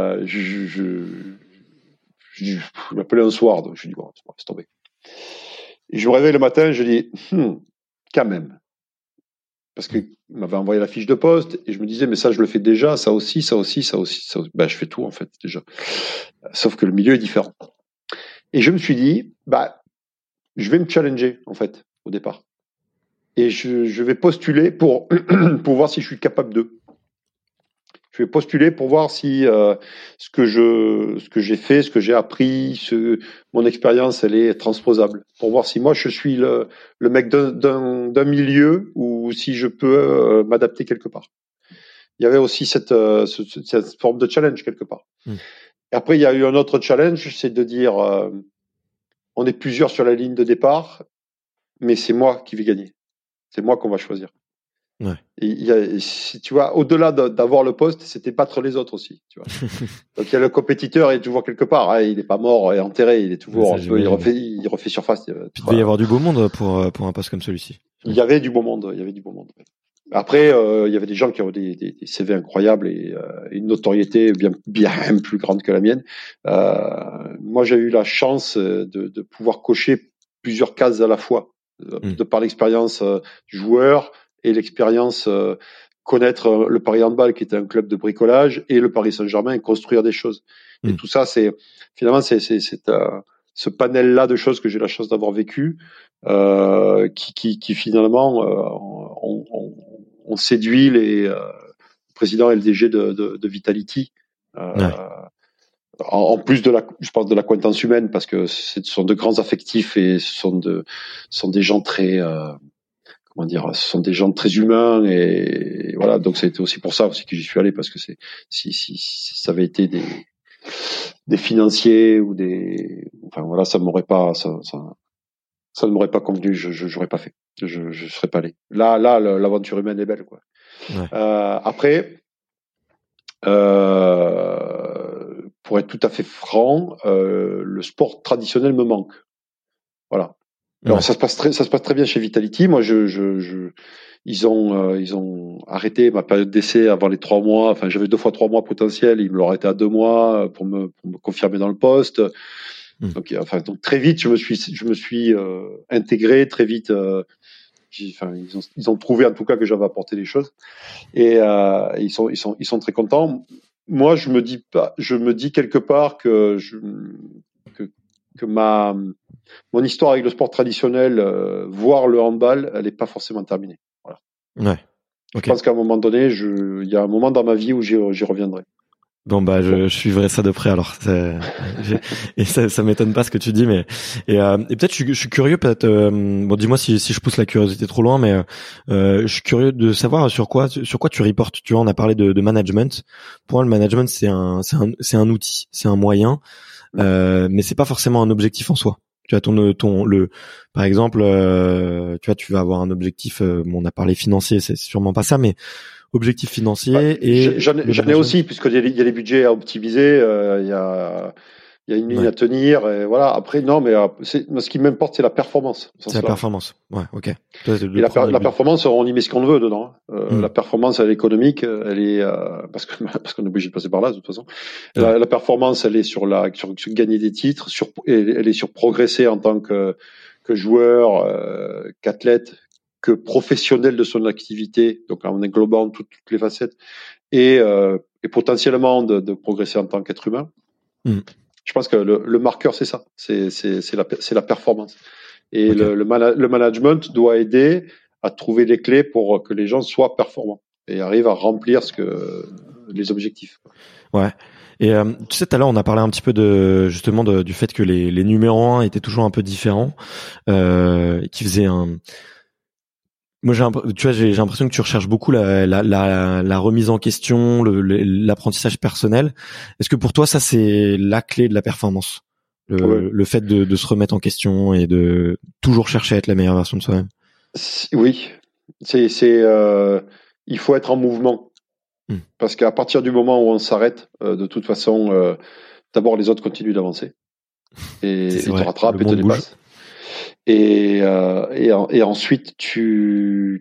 je m'appelais un soir, donc je dis bon, c'est tombé. Et je me réveille le matin, je dis quand même, parce que il m'avait envoyé la fiche de poste et je me disais mais ça je le fais déjà, ça aussi. Ben je fais tout en fait déjà, sauf que le milieu est différent. Et je me suis dit je vais me challenger en fait au départ et je vais postuler pour voir si je suis capable de. Je vais postuler pour voir si ce que j'ai fait, ce que j'ai appris, mon expérience, elle est transposable. Pour voir si moi je suis le mec d'un milieu ou si je peux m'adapter quelque part. Il y avait aussi cette forme de challenge quelque part. Et après, il y a eu un autre challenge, c'est de dire on est plusieurs sur la ligne de départ, mais c'est moi qui vais gagner. C'est moi qu'on va choisir. Ouais. Et tu vois, au-delà d'avoir le poste, c'était battre les autres aussi. Tu vois. Donc il y a le compétiteur est toujours quelque part. Hein, il n'est pas mort et enterré. Il est toujours il refait surface. Il devait y avoir du beau monde pour un poste comme celui-ci. Il y avait du beau monde. Après, il y avait des gens qui ont des CV incroyables et une notoriété bien plus grande que la mienne. Moi, j'ai eu la chance de pouvoir cocher plusieurs cases à la fois, de par l'expérience joueur et l'expérience connaître le Paris Handball qui était un club de bricolage et le Paris Saint-Germain et construire des choses. Et tout ça, c'est ce panel-là de choses que j'ai la chance d'avoir vécu, qui finalement ont séduit le président et le DG de Vitality. En plus je pense de l'acquaintance humaine parce que ce sont de grands affectifs et ce sont des gens très ce sont des gens très humains et voilà, donc ça a été aussi pour ça aussi que j'y suis allé parce que si ça avait été des financiers ou ça ne m'aurait pas convenu, j'aurais pas fait, je serais pas allé. Là l'aventure humaine est belle quoi. Ouais. Après pour être tout à fait franc, le sport traditionnel me manque. Voilà. Alors ça se passe très bien chez Vitality. Moi, ils ont arrêté ma période d'essai avant les 3 mois. Enfin, j'avais 2 fois 3 mois potentiels. Ils me l'ont arrêté à 2 mois pour me confirmer dans le poste. Donc très vite, je me suis intégré très vite. Ils ont trouvé en tout cas que j'avais apporté des choses et ils sont très contents. Moi, je me dis quelque part que mon histoire avec le sport traditionnel, voire le handball, elle n'est pas forcément terminée. Voilà. Ouais. Okay. Je pense qu'à un moment donné, il y a un moment dans ma vie où j'y reviendrai. Bon je suivrai ça de près alors. Et ça m'étonne pas ce que tu dis, mais et peut-être je suis curieux, bon dis-moi si je pousse la curiosité trop loin, mais je suis curieux de savoir sur quoi tu reportes. Tu vois, on a parlé de management. Pour moi, le management c'est un outil, c'est un moyen. Mais c'est pas forcément un objectif en soi. Tu as par exemple, tu vois, tu vas avoir un objectif. On a parlé financier, c'est sûrement pas ça, mais objectif financier et j'en ai aussi puisque il y a les budgets à optimiser, il y a une ligne à tenir et voilà. Après non, mais ce qui m'importe c'est la performance. C'est la performance. Ouais, ok. Et la performance, on y met ce qu'on veut dedans. La performance, elle est économique, elle est parce qu'on est obligé de passer par là de toute façon. La performance, elle est sur gagner des titres, elle est sur progresser en tant que joueur, qu'athlète, que professionnel de son activité, donc en englobant toutes les facettes, et potentiellement de progresser en tant qu'être humain. Je pense que le marqueur c'est ça, c'est la performance. Et okay. le management doit aider à trouver les clés pour que les gens soient performants et arrivent à remplir ce les objectifs. Ouais. Et tu sais, tout à l'heure, on a parlé un petit peu du fait que les numéros 1 étaient toujours un peu différents, qui faisaient un. Moi, j'ai l'impression que tu recherches beaucoup la remise en question, l'apprentissage personnel. Est-ce que pour toi, ça, c'est la clé de la performance, le fait de se remettre en question et de toujours chercher à être la meilleure version de soi-même? Oui, il faut être en mouvement. Parce qu'à partir du moment où on s'arrête, de toute façon, d'abord les autres continuent d'avancer et te rattrapent et te dépassent. Et ensuite tu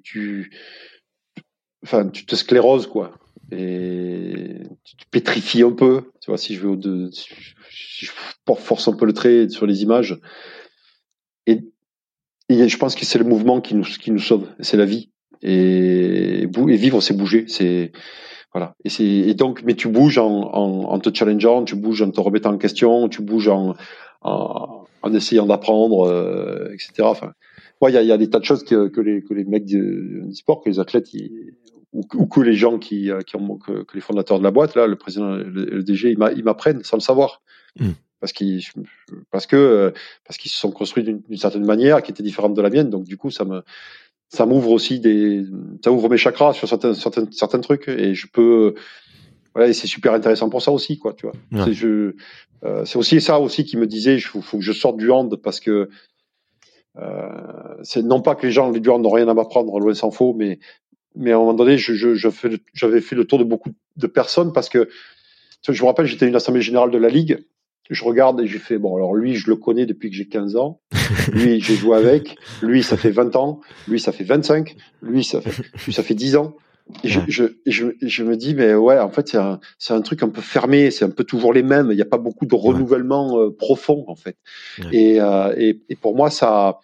te scléroses, quoi. Et tu te pétrifies un peu. Tu vois, si je force un peu le trait sur les images. Et je pense que c'est le mouvement qui nous sauve. C'est la vie. Et vivre, c'est bouger. Voilà. Et donc, mais tu bouges en te challengeant, tu bouges en te remettant en question, tu bouges en essayant d'apprendre, etc. Enfin, il y a des tas de choses que les mecs du sport, que les athlètes, ou que les gens que les fondateurs de la boîte, là, le président, le DG, ils m'apprennent sans le savoir. Parce qu'ils se sont construits d'une certaine manière qui était différente de la mienne. Donc, du coup, ça m'ouvre aussi ça ouvre mes chakras sur certains trucs, et je peux, voilà, et c'est super intéressant pour ça aussi, quoi, tu vois. Ouais. C'est aussi ça aussi qui me disait, faut que je sorte du hand, parce que c'est non pas que les gens du hand n'ont rien à m'apprendre, loin s'en faut, mais à un moment donné, j'avais fait le tour de beaucoup de personnes, parce que je me rappelle, j'étais à une assemblée générale de la Ligue. Je regarde et j'ai fait, bon, alors lui, je le connais depuis que j'ai 15 ans. Lui, j'ai joué avec. Lui, ça fait 20 ans. Lui, ça fait 25. Lui, ça fait 10 ans. Et je me dis, mais ouais, en fait, c'est un truc un peu fermé. C'est un peu toujours les mêmes. Il n'y a pas beaucoup de renouvellement profond, en fait. Ouais. Et pour moi, ça.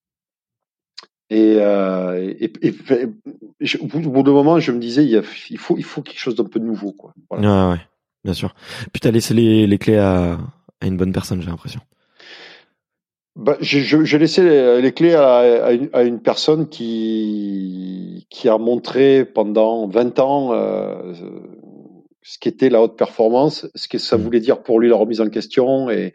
Au bout d'un moment, je me disais, il faut quelque chose d'un peu nouveau, quoi. Voilà. Ouais, bien sûr. Puis t'as laissé les clés à une bonne personne, j'ai l'impression. J'ai laissé les clés à une personne qui a montré pendant 20 ans ce qu'était la haute performance, ce que ça voulait dire pour lui, la remise en question, et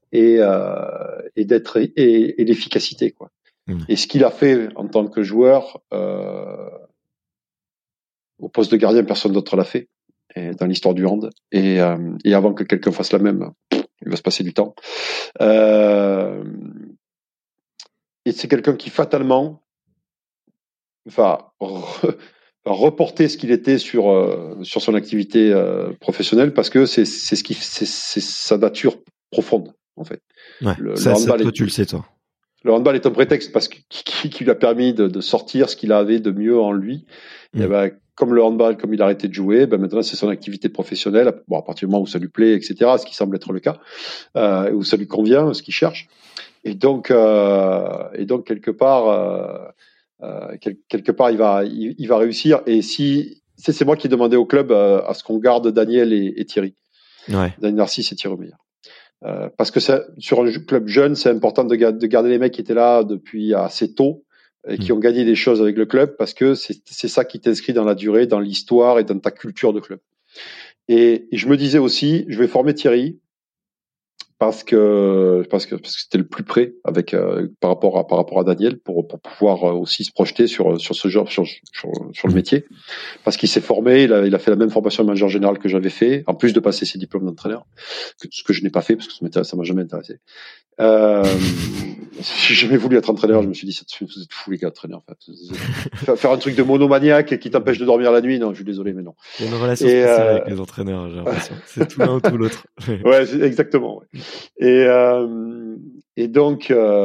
l'efficacité, quoi. Et ce qu'il a fait en tant que joueur, au poste de gardien, personne d'autre l'a fait, dans l'histoire du hand. Et avant que quelqu'un fasse la même, il va se passer du temps. Et c'est quelqu'un qui fatalement va reporter ce qu'il était sur son activité professionnelle, parce que c'est sa nature profonde, en fait. Ouais, le handball, toi, tu le sais, toi. Le handball est un prétexte parce qui lui a permis de sortir ce qu'il avait de mieux en lui. Et ben, comme le handball, comme il a arrêté de jouer, ben maintenant c'est son activité professionnelle. Bon, à partir du moment où ça lui plaît, etc., ce qui semble être le cas, où ça lui convient, ce qu'il cherche. Et donc quelque part, il va réussir. Et si c'est moi qui ai demandé au club à ce qu'on garde Daniel et Thierry. Ouais. Daniel Narcisse et Thierry Meyer. Parce que sur un club jeune, c'est important de garder les mecs qui étaient là depuis assez tôt et qui ont gagné des choses avec le club, parce que c'est ça qui t'inscrit dans la durée, dans l'histoire et dans ta culture de club. Et je me disais aussi, je vais former Thierry parce que c'était le plus près avec par rapport à Daniel, pour pouvoir aussi se projeter sur ce genre, sur le métier, parce qu'il s'est formé, il a fait la même formation de manager général que j'avais fait, en plus de passer ses diplômes d'entraîneur, ce que je n'ai pas fait parce que ça m'a jamais intéressé. J'ai jamais voulu être entraîneur. Je me suis dit, vous êtes fous, les gars, entraîneurs. En fait. Faire un truc de monomaniaque qui t'empêche de dormir la nuit, non, je suis désolé, mais non. Il y a une relation spéciale avec les entraîneurs, j'ai l'impression. C'est tout l'un ou tout l'autre. Ouais, exactement. Ouais. Et donc,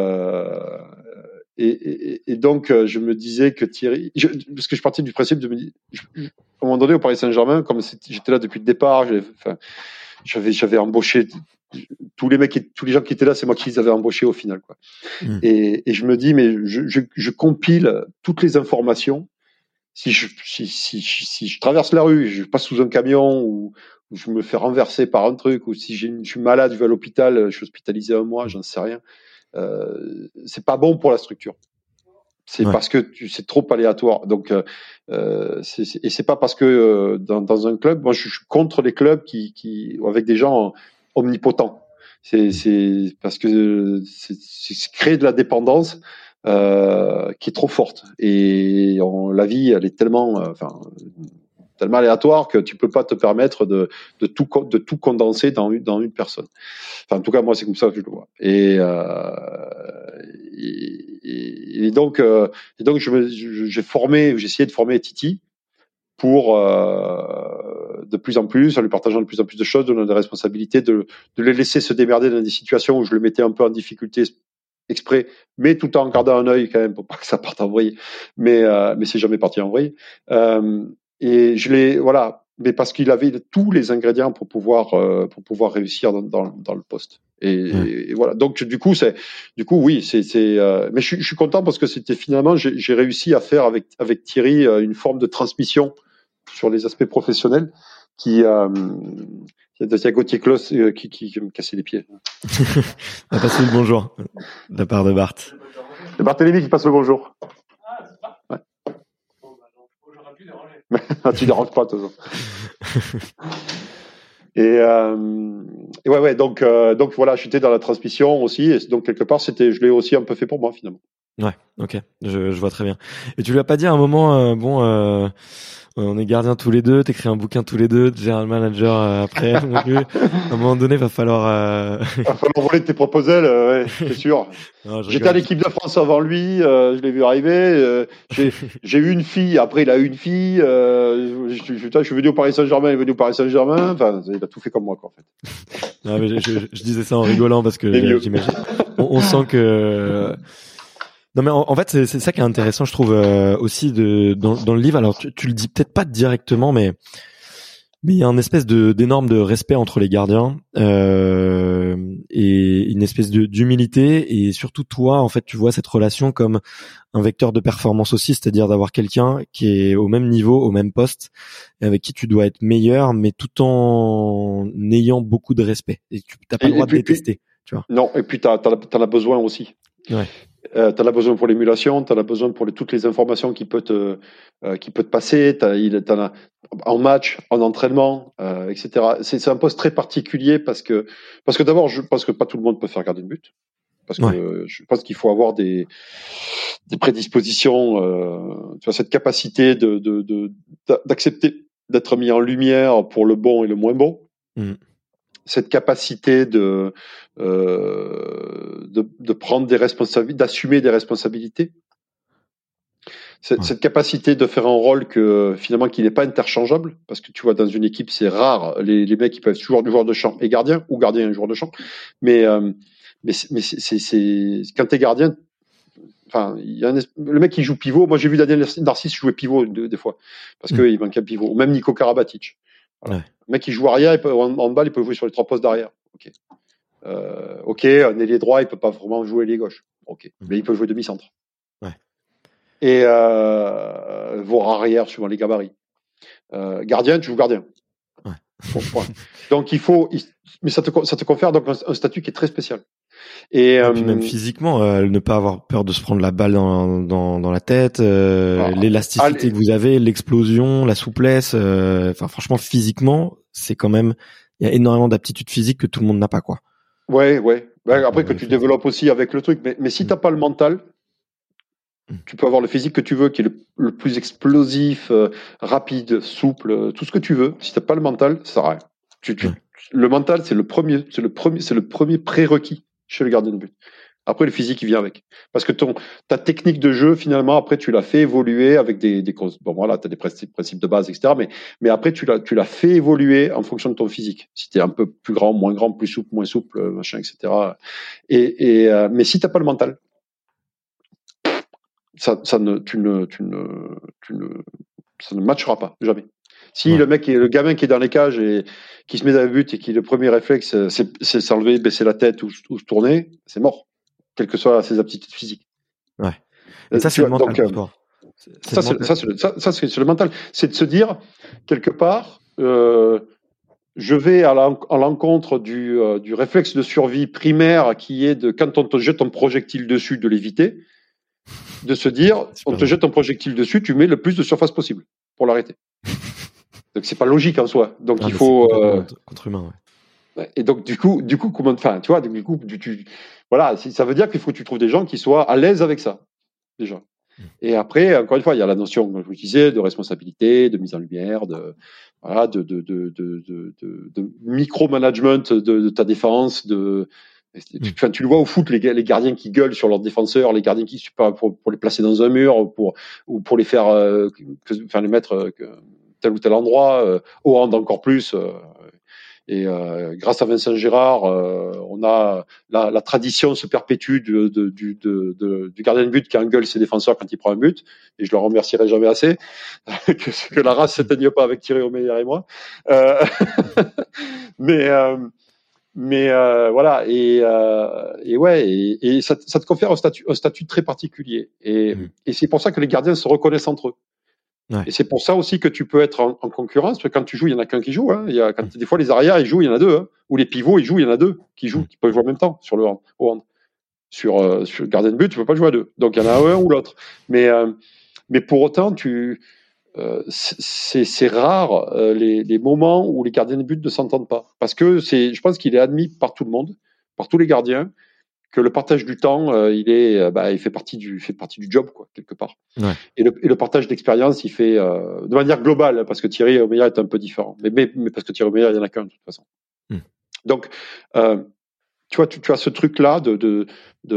je me disais que Thierry, parce que je partais du principe de me dire, à un moment donné, au Paris Saint-Germain, comme j'étais là depuis le départ, j'avais embauché tous les gens qui étaient là, c'est moi qui les avais embauchés au final, quoi. Et je me dis, mais je compile toutes les informations. Si je traverse la rue, je passe sous un camion, ou je me fais renverser par un truc, ou si je suis malade, je vais à l'hôpital, je suis hospitalisé un mois, j'en sais rien. C'est pas bon pour la structure. C'est parce que c'est trop aléatoire. Donc, et c'est pas parce que dans un club, moi je suis contre les clubs qui avec des gens omnipotents. C'est parce que c'est créer de la dépendance qui est trop forte. Et la vie, elle est tellement aléatoire que tu peux pas te permettre de tout condenser dans une personne. Enfin, en tout cas, moi, c'est comme ça que je le vois. Et donc, j'ai essayé de former Titi pour de plus en plus, en lui partageant de plus en plus de choses, donner des responsabilités, de les laisser se démerder dans des situations où je le mettais un peu en difficulté exprès, mais tout en gardant un œil quand même pour pas que ça parte en vrille. Mais c'est jamais parti en vrille. Et mais parce qu'il avait tous les ingrédients pour pouvoir réussir dans le poste. Et voilà. Donc du coup oui, mais je suis content parce que c'était finalement j'ai réussi à faire avec Thierry une forme de transmission sur les aspects professionnels il y a Gauthier Clos qui me cassait les pieds. On va passer le bonjour de la part de Bart. C'est Barthélémy qui passe le bonjour. Ah, c'est ça. Ouais. J'aurais pu déranger. Tu déranges pas, de toute façon. Et ouais, donc voilà, j'étais dans la transmission aussi, et donc quelque part, je l'ai aussi un peu fait pour moi finalement. Ouais, ok, je vois très bien. Et tu lui as pas dit à un moment, on est gardiens tous les deux, t'écris un bouquin tous les deux, general manager après. Non plus. À un moment donné, va falloir voler tes proposals, ouais, c'est sûr. Non, J'étais à l'équipe de France avant lui, je l'ai vu arriver. J'ai eu une fille, après il a eu une fille. Je suis venu au Paris Saint-Germain, il est venu au Paris Saint-Germain. Enfin, il a tout fait comme moi, quoi, en fait. Non, mais je disais ça en rigolant parce que j'imagine. On sent que. Non, mais en fait, c'est ça qui est intéressant, je trouve aussi dans le livre. Alors, tu le dis peut-être pas directement, mais il y a une espèce d'énorme de respect entre les gardiens et une espèce d'humilité, et surtout toi, en fait, tu vois cette relation comme un vecteur de performance aussi, c'est-à-dire d'avoir quelqu'un qui est au même niveau, au même poste, et avec qui tu dois être meilleur, mais tout en ayant beaucoup de respect. Et tu n'as pas le droit de détester, tu vois. Non, et puis t'en as besoin aussi. Ouais. T'en as besoin pour l'émulation, t'en as besoin pour toutes les informations qui peut te passer, t'en as en match, en entraînement, etc. C'est un poste très particulier parce que d'abord, je pense que pas tout le monde peut faire garder de but. Parce que je pense qu'il faut avoir des prédispositions, tu vois, cette capacité d'accepter d'être mis en lumière pour le bon et le moins bon. Cette capacité de prendre des responsabilités, d'assumer des responsabilités. Cette capacité de faire un rôle finalement qui n'est pas interchangeable, parce que tu vois, dans une équipe, c'est rare les mecs qui peuvent être joueur de champ et gardien, ou gardien et joueur de champ. Mais c'est quand t'es gardien, enfin, le mec qui joue pivot. Moi, j'ai vu Daniel Narcisse jouer pivot des fois, parce qu'il manquait un pivot. Ou même Nico Karabatic. Voilà. Ouais. Le mec qui joue arrière, en balle, il peut jouer sur les 3 postes d'arrière. Ok, un ailier droit, il peut pas vraiment jouer ailier gauche. Ok, mais il peut jouer demi-centre. Ouais. Et voire arrière suivant les gabarits. Gardien, tu joues gardien. Ouais. Bon, donc mais ça te confère donc un statut qui est très spécial. Et puis même physiquement, ne pas avoir peur de se prendre la balle dans la tête, l'élasticité que vous avez, l'explosion, la souplesse. Enfin, franchement, physiquement, c'est quand même, il y a énormément d'aptitudes physiques que tout le monde n'a pas, quoi. Ouais. Après que tu développes aussi avec le truc, mais si t'as pas le mental, tu peux avoir le physique que tu veux, qui est le plus explosif, rapide, souple, tout ce que tu veux. Si t'as pas le mental, ça sert à rien. Le mental, c'est le premier prérequis chez le gardien de but. Après, le physique, il vient avec. Parce que ta technique de jeu, finalement, après, tu l'as fait évoluer avec bon, voilà, t'as des principes de base, etc. Mais après, tu l'as fait évoluer en fonction de ton physique. Si t'es un peu plus grand, moins grand, plus souple, moins souple, machin, etc. Mais si t'as pas le mental, ça ne matchera pas, jamais. Si le gamin qui est dans les cages et qui se met dans le but et qui le premier réflexe c'est s'enlever, baisser la tête ou se tourner, c'est mort, quelles que soient ses aptitudes physiques. Ouais. Et ça c'est le mental. Ça c'est le mental. C'est de se dire quelque part, je vais à l'encontre du réflexe de survie primaire qui est de quand on te jette un projectile dessus de l'éviter. de se dire, Super on te drôle. jette un projectile dessus, tu mets le plus de surface possible pour l'arrêter. Donc c'est pas logique en soi. Donc Ah, il mais faut. c'est complètement contre-humain, ouais. Et donc du coup, comment, enfin, tu vois, donc, du coup, voilà, ça veut dire qu'il faut que tu trouves des gens qui soient à l'aise avec ça déjà. Et après, encore une fois, il y a la notion, comme je vous disais, de responsabilité, de mise en lumière, voilà, de micro-management de ta défense, Enfin, tu le vois au foot, les gardiens qui gueulent sur leurs défenseurs, les gardiens qui pour les placer dans un mur ou pour les faire, les mettre tel ou tel endroit, au hand encore plus. Et grâce à Vincent Gérard, on a la tradition se perpétue du gardien de but qui engueule ses défenseurs quand il prend un but. Et je le remercierai jamais assez que la race s'éteigne pas avec Thierry Omeyer et moi. Mais voilà, et ouais, et ça te confère un statut très particulier. Et c'est pour ça que les gardiens se reconnaissent entre eux. Ouais. Et c'est pour ça aussi que tu peux être en concurrence, parce que quand tu joues, il y en a qu'un qui joue. Hein. Des fois, les arrières, ils jouent, il y en a deux. Hein. Ou les pivots, ils jouent, il y en a deux qui jouent, qui peuvent jouer en même temps sur le hand. Au hand. Sur le gardien de but, tu peux pas jouer à deux. Donc, il y en a un ou l'autre. Mais pour autant, c'est rare les moments où les gardiens de but ne s'entendent pas. Parce que je pense qu'il est admis par tout le monde, par tous les gardiens, que le partage du temps, il fait partie du job, quoi, quelque part. Ouais. Et le partage d'expérience, il fait de manière globale, parce que Thierry Omeyer est un peu différent. Mais parce que Thierry Omeyer, il y en a qu'un, de toute façon. Donc, tu vois, tu as ce truc-là de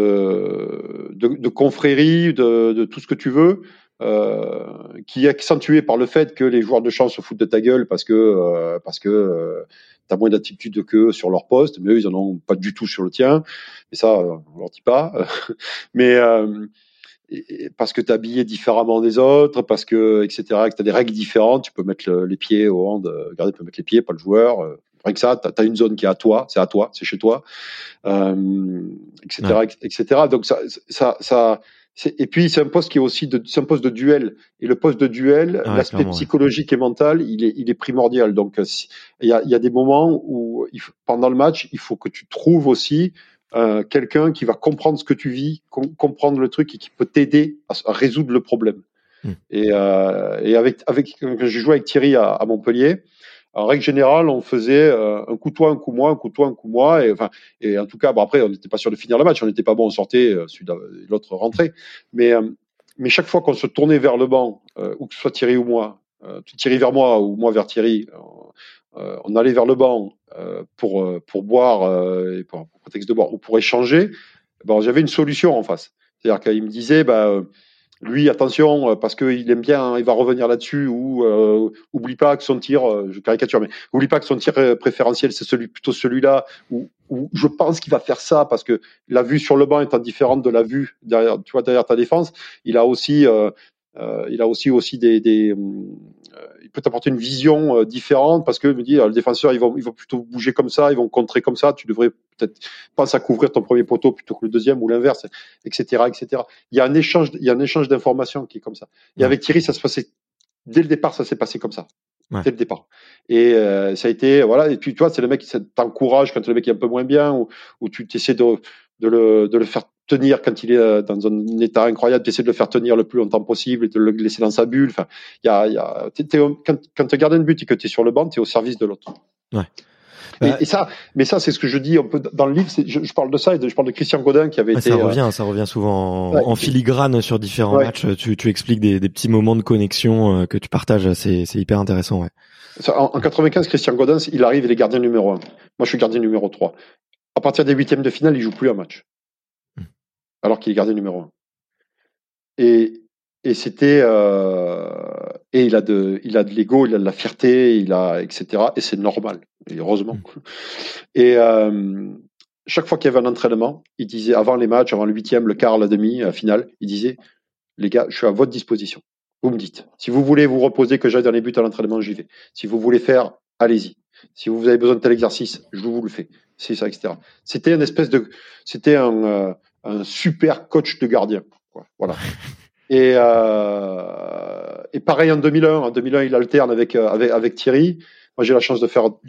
confrérie, de tout ce que tu veux, qui est accentué par le fait que les joueurs de champ se foutent de ta gueule parce que t'as moins d'attitude qu'eux sur leur poste, mais eux, ils en ont pas du tout sur le tien. Et ça, on leur dit pas. Mais parce que t'es habillé différemment des autres, parce que, etc., que t'as des règles différentes, tu peux mettre les pieds au hand, le gardien peut mettre les pieds, pas le joueur. Rien que ça, t'as une zone qui est à toi, c'est chez toi, etc., Ouais. etc. Donc et puis c'est un poste qui est aussi c'est un poste de duel. Et le poste de duel, l'aspect psychologique et mental, il est primordial. Donc il y a des moments où pendant le match, il faut que tu trouves aussi quelqu'un qui va comprendre ce que tu vis, comprendre le truc et qui peut t'aider à résoudre le problème. Et quand j'ai joué avec Thierry à Montpellier, en règle générale, on faisait un coup toi, un coup moi, un coup toi, un coup moi. Et en tout cas, après, on n'était pas sûr de finir le match. On n'était pas bon, on sortait, l'autre rentrait. Mais chaque fois qu'on se tournait vers le banc, ou que ce soit Thierry ou moi, Thierry vers moi ou moi vers Thierry, on allait vers le banc pour boire, et pour prétexte de boire, ou pour échanger. J'avais une solution en face. C'est-à-dire qu'il me disait, lui, attention, parce qu'il aime bien, hein, il va revenir là-dessus, ou oublie pas que son tir, je caricature, mais oublie pas que son tir préférentiel, c'est plutôt celui-là, ou je pense qu'il va faire ça, parce que la vue sur le banc étant différente de la vue derrière ta défense, il a aussi il peut t'apporter une vision différente, parce que me dit le défenseur, ils vont plutôt bouger comme ça, ils vont contrer comme ça, tu devrais peut-être penser à couvrir ton premier poteau plutôt que le deuxième, ou l'inverse, etc., etc. Il y a un échange d'informations qui est comme ça. Et avec Thierry, ça se passait dès le départ, ça s'est passé comme ça. Ouais. Dès le départ. Et ça a été, voilà. Et puis, tu vois, c'est le mec qui t'encourage quand le mec est un peu moins bien, ou tu essaies de le faire tenir quand il est dans un état incroyable, tu essaies de le faire tenir le plus longtemps possible et de le laisser dans sa bulle. Enfin, quand tu es gardien de but et que tu es sur le banc, tu es au service de l'autre. Ouais. Et ça, c'est ce que je dis un peu dans le livre. Je parle de ça, et je parle de Christian Godin qui avait été. Ça revient souvent en filigrane sur différents matchs. Tu expliques des petits moments de connexion que tu partages. C'est hyper intéressant, ouais. En 95, Christian Godin, il arrive, il est gardien numéro 1. Moi, je suis gardien numéro 3. À partir des huitièmes de finale, il joue plus un match. Alors qu'il est gardien numéro 1. Et c'était, et il a de l'ego, il a de la fierté, etc. Et c'est normal. Et heureusement. Et, chaque fois qu'il y avait un entraînement, il disait, avant les matchs, avant le huitième, le quart, la demi, la finale, il disait, les gars, je suis à votre disposition. Vous me dites. Si vous voulez vous reposer, que j'aille dans les buts à l'entraînement, j'y vais. Si vous voulez faire, allez-y. Si vous avez besoin de tel exercice, je vous le fais. C'est ça, etc. C'était un super coach de gardien, quoi. Voilà. Et pareil en 2001. En 2001, il alterne avec Thierry. Moi, j'ai la chance de faire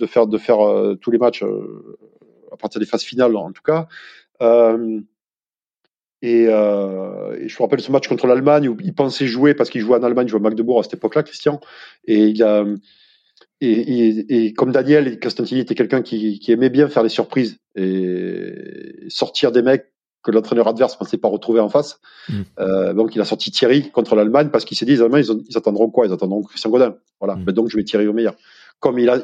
tous les matchs à partir des phases finales, en tout cas. Et je me rappelle ce match contre l'Allemagne où il pensait jouer parce qu'il jouait en Allemagne, il jouait à Magdebourg à cette époque-là, Christian. Et il a et comme Daniel Costantini était quelqu'un qui aimait bien faire des surprises et sortir des mecs que l'entraîneur adverse pensait pas retrouver en face. Donc il a sorti Thierry contre l'Allemagne parce qu'il s'est dit les Allemands ils attendront quoi? Ils attendront Christian Godin. Voilà. Mais donc je vais Thierry au meilleur. Comme il a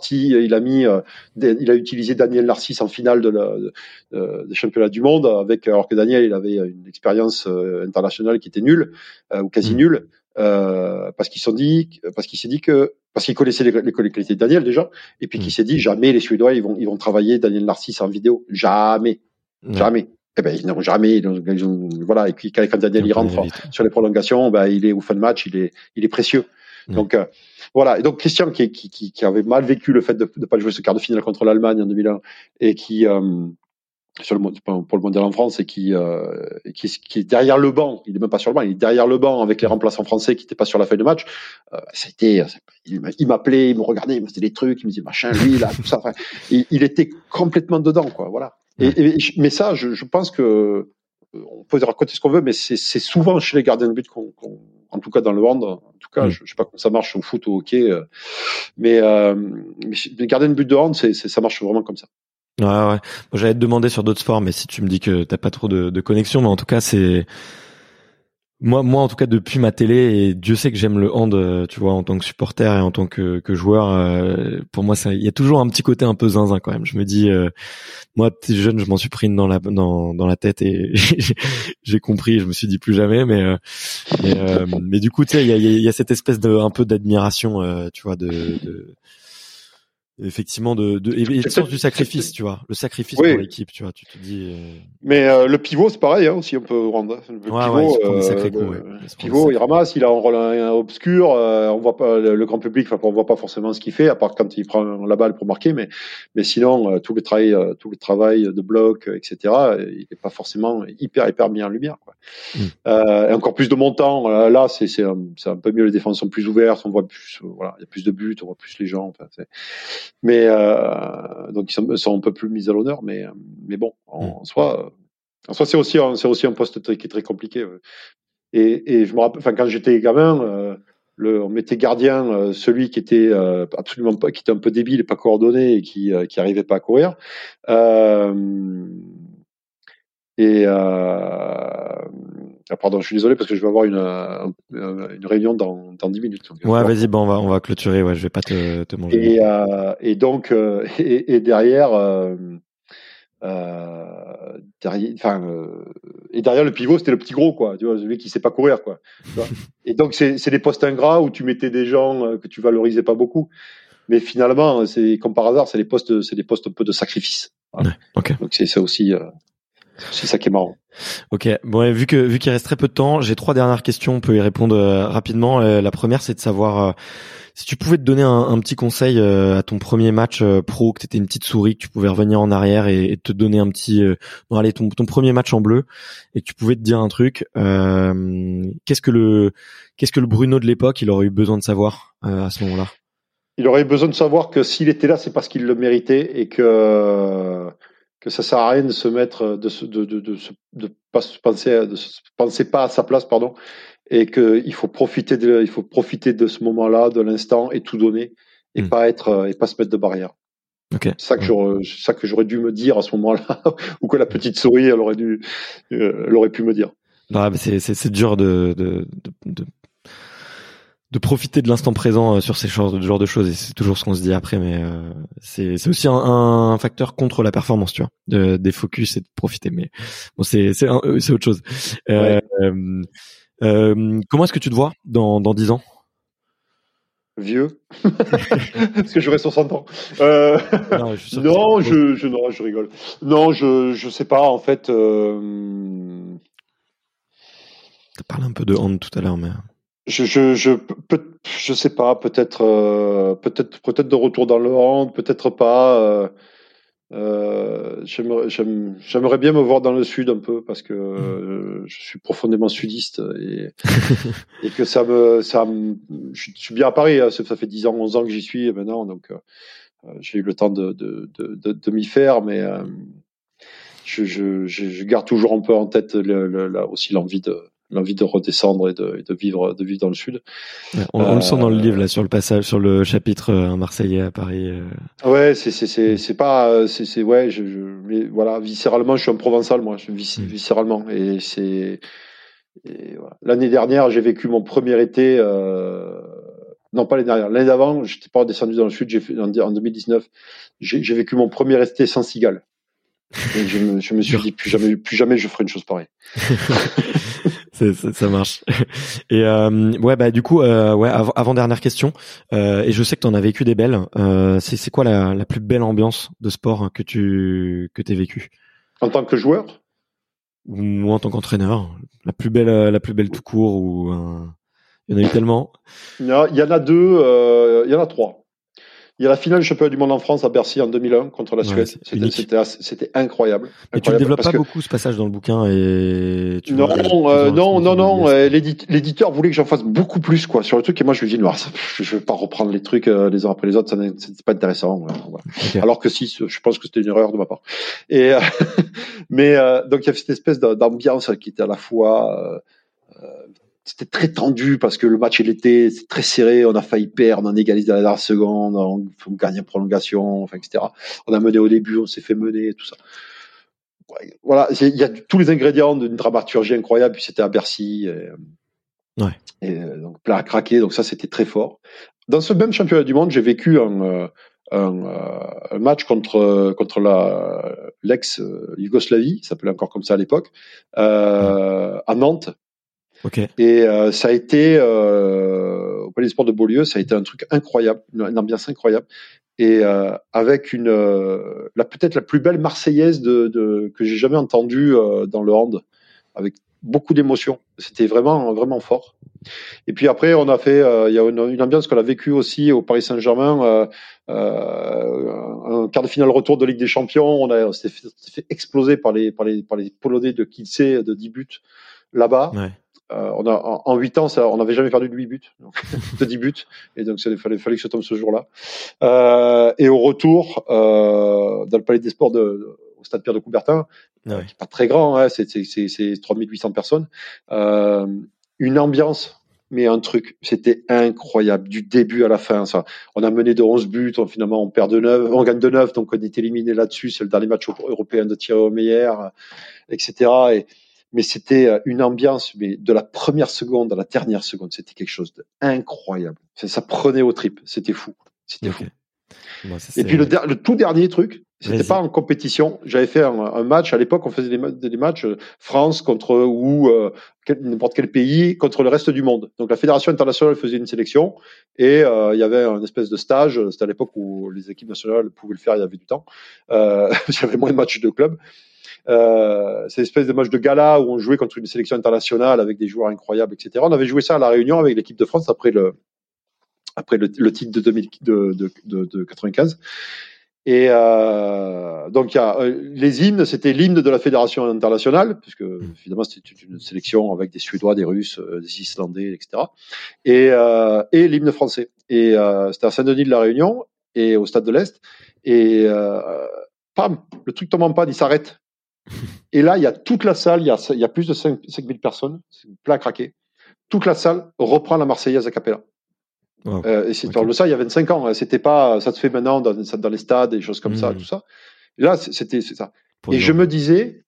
utilisé Daniel Narcisse en finale des championnats du monde alors que Daniel il avait une expérience internationale qui était nulle ou quasi nulle. Parce qu'il connaissait les qualités de Daniel déjà, et puis qu'il s'est dit jamais les Suédois ils vont travailler Daniel Narcisse en vidéo, jamais. Eh ben ils n'ont jamais, voilà. Et puis quand Daniel il rentre sur les prolongations, il est au fin de match, il est précieux. Donc voilà. Et donc Christian qui avait mal vécu le fait de pas jouer ce quart de finale contre l'Allemagne en 2001 et qui pour le mondial en France et qui est derrière le banc, il est même pas sur le banc, il est derrière le banc avec les remplaçants français qui n'étaient pas sur la feuille de match. Il m'appelait, il me regardait, il me faisait des trucs, il me disait machin, lui là, tout ça. Enfin, il était complètement dedans, quoi. Voilà. Mais ça, je pense que on peut raconter ce qu'on veut, mais c'est souvent chez les gardiens de but en tout cas dans le hand, en tout cas, je sais pas comment ça marche au foot ou au hockey, mais les gardiens de but de hand, ça marche vraiment comme ça. Ouais. Moi, j'allais te demander sur d'autres sports, mais si tu me dis que t'as pas trop de connexion, mais en tout cas, c'est moi en tout cas depuis ma télé, et Dieu sait que j'aime le hand, tu vois, en tant que supporter et en tant que joueur. Pour moi, il y a toujours un petit côté un peu zinzin quand même. Je me dis, moi, petit jeune, je m'en suis pris une dans la tête et j'ai compris. Je me suis dit plus jamais, mais du coup, tu sais, il y a cette espèce de un peu d'admiration, tu vois, effectivement et le sens du sacrifice, tu vois, le sacrifice pour l'équipe, tu vois, tu te dis mais le pivot c'est pareil aussi, on peut rendre le pivot il ramasse, il a un rôle obscur, on voit pas le grand public, on voit pas forcément ce qu'il fait à part quand il prend la balle pour marquer, mais sinon tout le travail de bloc, etc., il est pas forcément hyper mis en lumière, quoi. Et encore plus de montant, là c'est un peu mieux, les défenses sont plus ouvertes, on voit plus, voilà, il y a plus de buts, on voit plus les gens, enfin, mais donc ils sont un peu plus mis à l'honneur, mais bon, en soi c'est aussi un poste qui est très compliqué. Et je me rappelle, enfin quand j'étais gamin, on mettait gardien celui qui était absolument pas, qui était un peu débile et pas coordonné et qui arrivait pas à courir. Pardon, je suis désolé parce que je vais avoir une réunion dans 10 minutes. Donc, ouais, vas-y, on va clôturer. Ouais, je vais pas te manger. Et donc derrière, et derrière le pivot, c'était le petit gros, quoi. Tu vois, celui qui sait pas courir, quoi. Tu vois. Et donc c'est des postes ingrats où tu mettais des gens que tu valorisais pas beaucoup. Mais finalement, c'est comme par hasard, c'est des postes un peu de sacrifice. Voilà. Ouais, okay. Donc c'est aussi ça qui est marrant. Ok, bon, vu qu'il reste très peu de temps, j'ai 3 dernières questions, on peut y répondre rapidement. La première, c'est de savoir si tu pouvais te donner un petit conseil à ton premier match pro, que t'étais une petite souris, que tu pouvais revenir en arrière et te donner un petit ton premier match en bleu, et que tu pouvais te dire un truc. Qu'est-ce que le Bruno de l'époque, il aurait eu besoin de savoir à ce moment-là? Il aurait eu besoin de savoir que s'il était là, c'est parce qu'il le méritait, et que ça sert à rien de se mettre, de penser pas à sa place, pardon, et que il faut profiter de ce moment-là, de l'instant, et tout donner, et pas se mettre de barrière. Okay. C'est ça que j'aurais dû me dire à ce moment-là, ou que la petite souris, elle aurait pu me dire. Ouais, mais c'est dur de profiter de l'instant présent sur ce genre de choses, et c'est toujours ce qu'on se dit après, mais c'est aussi un facteur contre la performance, tu vois, de défocus et de profiter, mais bon, c'est autre chose. Ouais. Comment est-ce que tu te vois dans 10 ans? Vieux. Parce que j'aurai 60 ans. Non, je rigole. Non, je sais pas, en fait. T'as parlé un peu de hand tout à l'heure, mais je sais pas, peut-être de retour dans le hand, peut-être pas. J'aimerais bien me voir dans le sud un peu, parce que je suis profondément sudiste, et que je suis bien à Paris, hein, ça fait 10 ans, 11 ans que j'y suis maintenant, donc j'ai eu le temps de m'y faire, mais je garde toujours un peu en tête aussi l'envie de redescendre et de vivre dans le sud. Ouais, on le sent dans le livre là, sur le passage, sur le chapitre un Marseillais à Paris. Ouais, c'est pas, ouais, mais voilà, viscéralement, je suis un Provençal, moi, viscéralement, et voilà. L'année dernière, j'ai vécu mon premier été. Non, pas l'année dernière. L'année d'avant, j'étais pas descendu dans le sud. J'ai fait en 2019. J'ai vécu mon premier été sans cigale. Et je me suis dit plus jamais je ferai une chose pareille. Ça marche. Et ouais, bah du coup, ouais, avant dernière question. Et je sais que t'en as vécu des belles. C'est quoi la plus belle ambiance de sport que t'aies vécu en tant que joueur ou en tant qu'entraîneur? La plus belle tout court ou il y en a eu tellement. Il y en a deux. Il y en a trois. Il y a la finale du championnat du monde en France à Bercy en 2001 contre la Suède. C'était incroyable. Et tu ne développes pas beaucoup ce passage dans le bouquin et non. L'éditeur voulait que j'en fasse beaucoup plus quoi sur le truc et moi je lui dis non, je vais pas reprendre les trucs les uns après les autres, c'est pas intéressant. Voilà. Okay. Alors que si, je pense que c'était une erreur de ma part. Et mais donc il y avait cette espèce d'ambiance qui était à la fois c'était très tendu parce que le match c'est très serré, on a failli perdre, on égalise à la dernière seconde, on gagne en prolongation, enfin, etc. On a mené au début, on s'est fait mener, tout ça. Ouais, voilà, il y a tous les ingrédients d'une dramaturgie incroyable, puis c'était à Bercy, et donc plein à craquer, donc ça c'était très fort. Dans ce même championnat du monde, j'ai vécu un match contre l'ex-Yougoslavie, ça s'appelait encore comme ça à l'époque, à Nantes. Okay. Et ça a été au Palais des Sports de Beaulieu, ça a été un truc incroyable, une ambiance incroyable, et avec peut-être la plus belle Marseillaise que j'ai jamais entendue dans le hand, avec beaucoup d'émotion. C'était vraiment fort. Et puis après, on a fait, il y a une ambiance qu'on a vécue aussi au Paris Saint-Germain, un quart de finale retour de Ligue des Champions. On s'est fait exploser par les Polonais de Kielce de 10 buts là-bas. Ouais. On a en 8 ans, on n'avait jamais perdu de 8 buts, donc, de 10 buts, et donc il fallait que ça tombe ce jour-là. Et au retour, dans le Palais des Sports au stade Pierre de Coubertin, qui n'est pas très grand, hein, c'est 3800 personnes, une ambiance, mais un truc, c'était incroyable, du début à la fin. Ça, on a mené de 11 buts, finalement on perd de 9, on gagne de 9, donc on est éliminé là-dessus, c'est le dernier match européen de Thierry Omeyer, etc. Mais c'était une ambiance, mais de la première seconde à la dernière seconde, c'était quelque chose d'incroyable. Ça prenait aux tripes, c'était fou. C'était fou. Bon, et puis le tout dernier truc, c'était pas en compétition. J'avais fait un match, à l'époque on faisait des matchs France contre n'importe quel pays contre le reste du monde. Donc la Fédération internationale faisait une sélection et il y avait un espèce de stage. C'était à l'époque où les équipes nationales pouvaient le faire, il y avait du temps. Il y avait moins de matchs de club. C'est une espèce de match de gala où on jouait contre une sélection internationale avec des joueurs incroyables, etc. On avait joué ça à La Réunion avec l'équipe de France après le titre de 95. Et donc il y a les hymnes, c'était l'hymne de la fédération internationale, puisque évidemment c'était une sélection avec des Suédois, des Russes, des Islandais, etc. Et l'hymne français. Et c'était à Saint-Denis de La Réunion et au Stade de l'Est. Et pam, le truc tombe en panne, il s'arrête. Et là, il y a toute la salle, il y a plus de 5000 personnes, c'est plein à craquer. Toute la salle reprend la Marseillaise a cappella. Oh, et c'est okay. Ça il y a 25 ans. C'était pas, ça se fait maintenant dans les stades, des choses comme ça, tout ça. Et là, c'est ça. Et je me disais,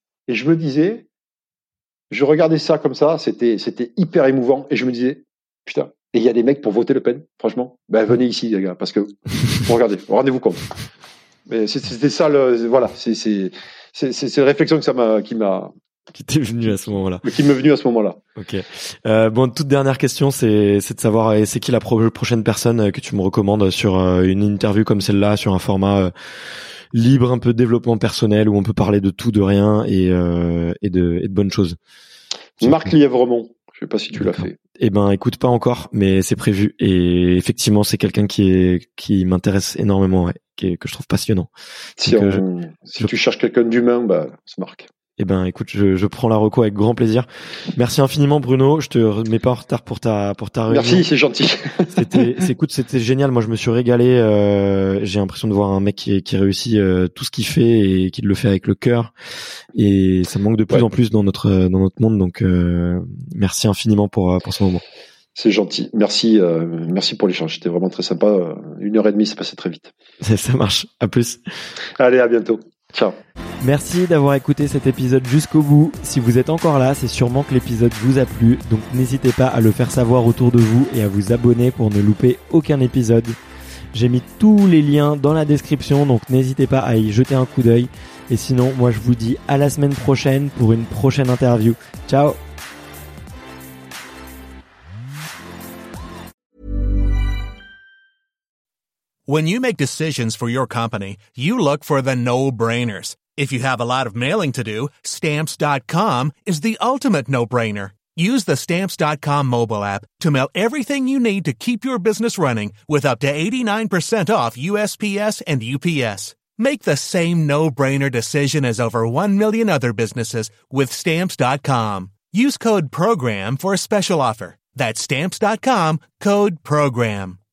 je regardais ça comme ça, c'était hyper émouvant. Et je me disais, putain, et il y a des mecs pour voter Le Pen, franchement. Ben venez ici, les gars, parce que regardez, rendez-vous compte. Mais c'était ça, voilà, c'est la réflexion qui t'est venue à ce moment-là. Qui m'est venue à ce moment-là. Ok. Bon, toute dernière question, c'est de savoir, c'est qui la prochaine personne que tu me recommandes sur une interview comme celle-là, sur un format libre, un peu développement personnel, où on peut parler de tout, de rien et de bonnes choses. Marc Lièvremont. Je sais pas si tu l'as fait. Eh ben, écoute, pas encore, mais c'est prévu. Et effectivement, c'est quelqu'un qui m'intéresse énormément, ouais, que je trouve passionnant. Si tu cherches quelqu'un d'humain, bah, c'est Marc. Eh ben, écoute, je prends la reco avec grand plaisir. Merci infiniment, Bruno. Je te remets pas en retard pour ta réunion. Merci, c'est gentil. C'était génial. Moi, je me suis régalé. J'ai l'impression de voir un mec qui réussit tout ce qu'il fait et qui le fait avec le cœur. Et ça me manque de plus en plus dans notre monde. Donc, merci infiniment pour ce moment. C'est gentil. Merci pour l'échange. C'était vraiment très sympa. 1h30, c'est passé très vite. Ça marche. À plus. Allez, à bientôt. Ciao. Merci d'avoir écouté cet épisode jusqu'au bout. Si vous êtes encore là, c'est sûrement que l'épisode vous a plu. Donc n'hésitez pas à le faire savoir autour de vous et à vous abonner pour ne louper aucun épisode. J'ai mis tous les liens dans la description, donc n'hésitez pas à y jeter un coup d'œil. Et sinon, moi je vous dis à la semaine prochaine pour une prochaine interview. Ciao. When you make decisions for your company, you look for the no-brainers. If you have a lot of mailing to do, Stamps.com is the ultimate no-brainer. Use the Stamps.com mobile app to mail everything you need to keep your business running with up to 89% off USPS and UPS. Make the same no-brainer decision as over 1 million other businesses with Stamps.com. Use code PROGRAM for a special offer. That's Stamps.com, code PROGRAM.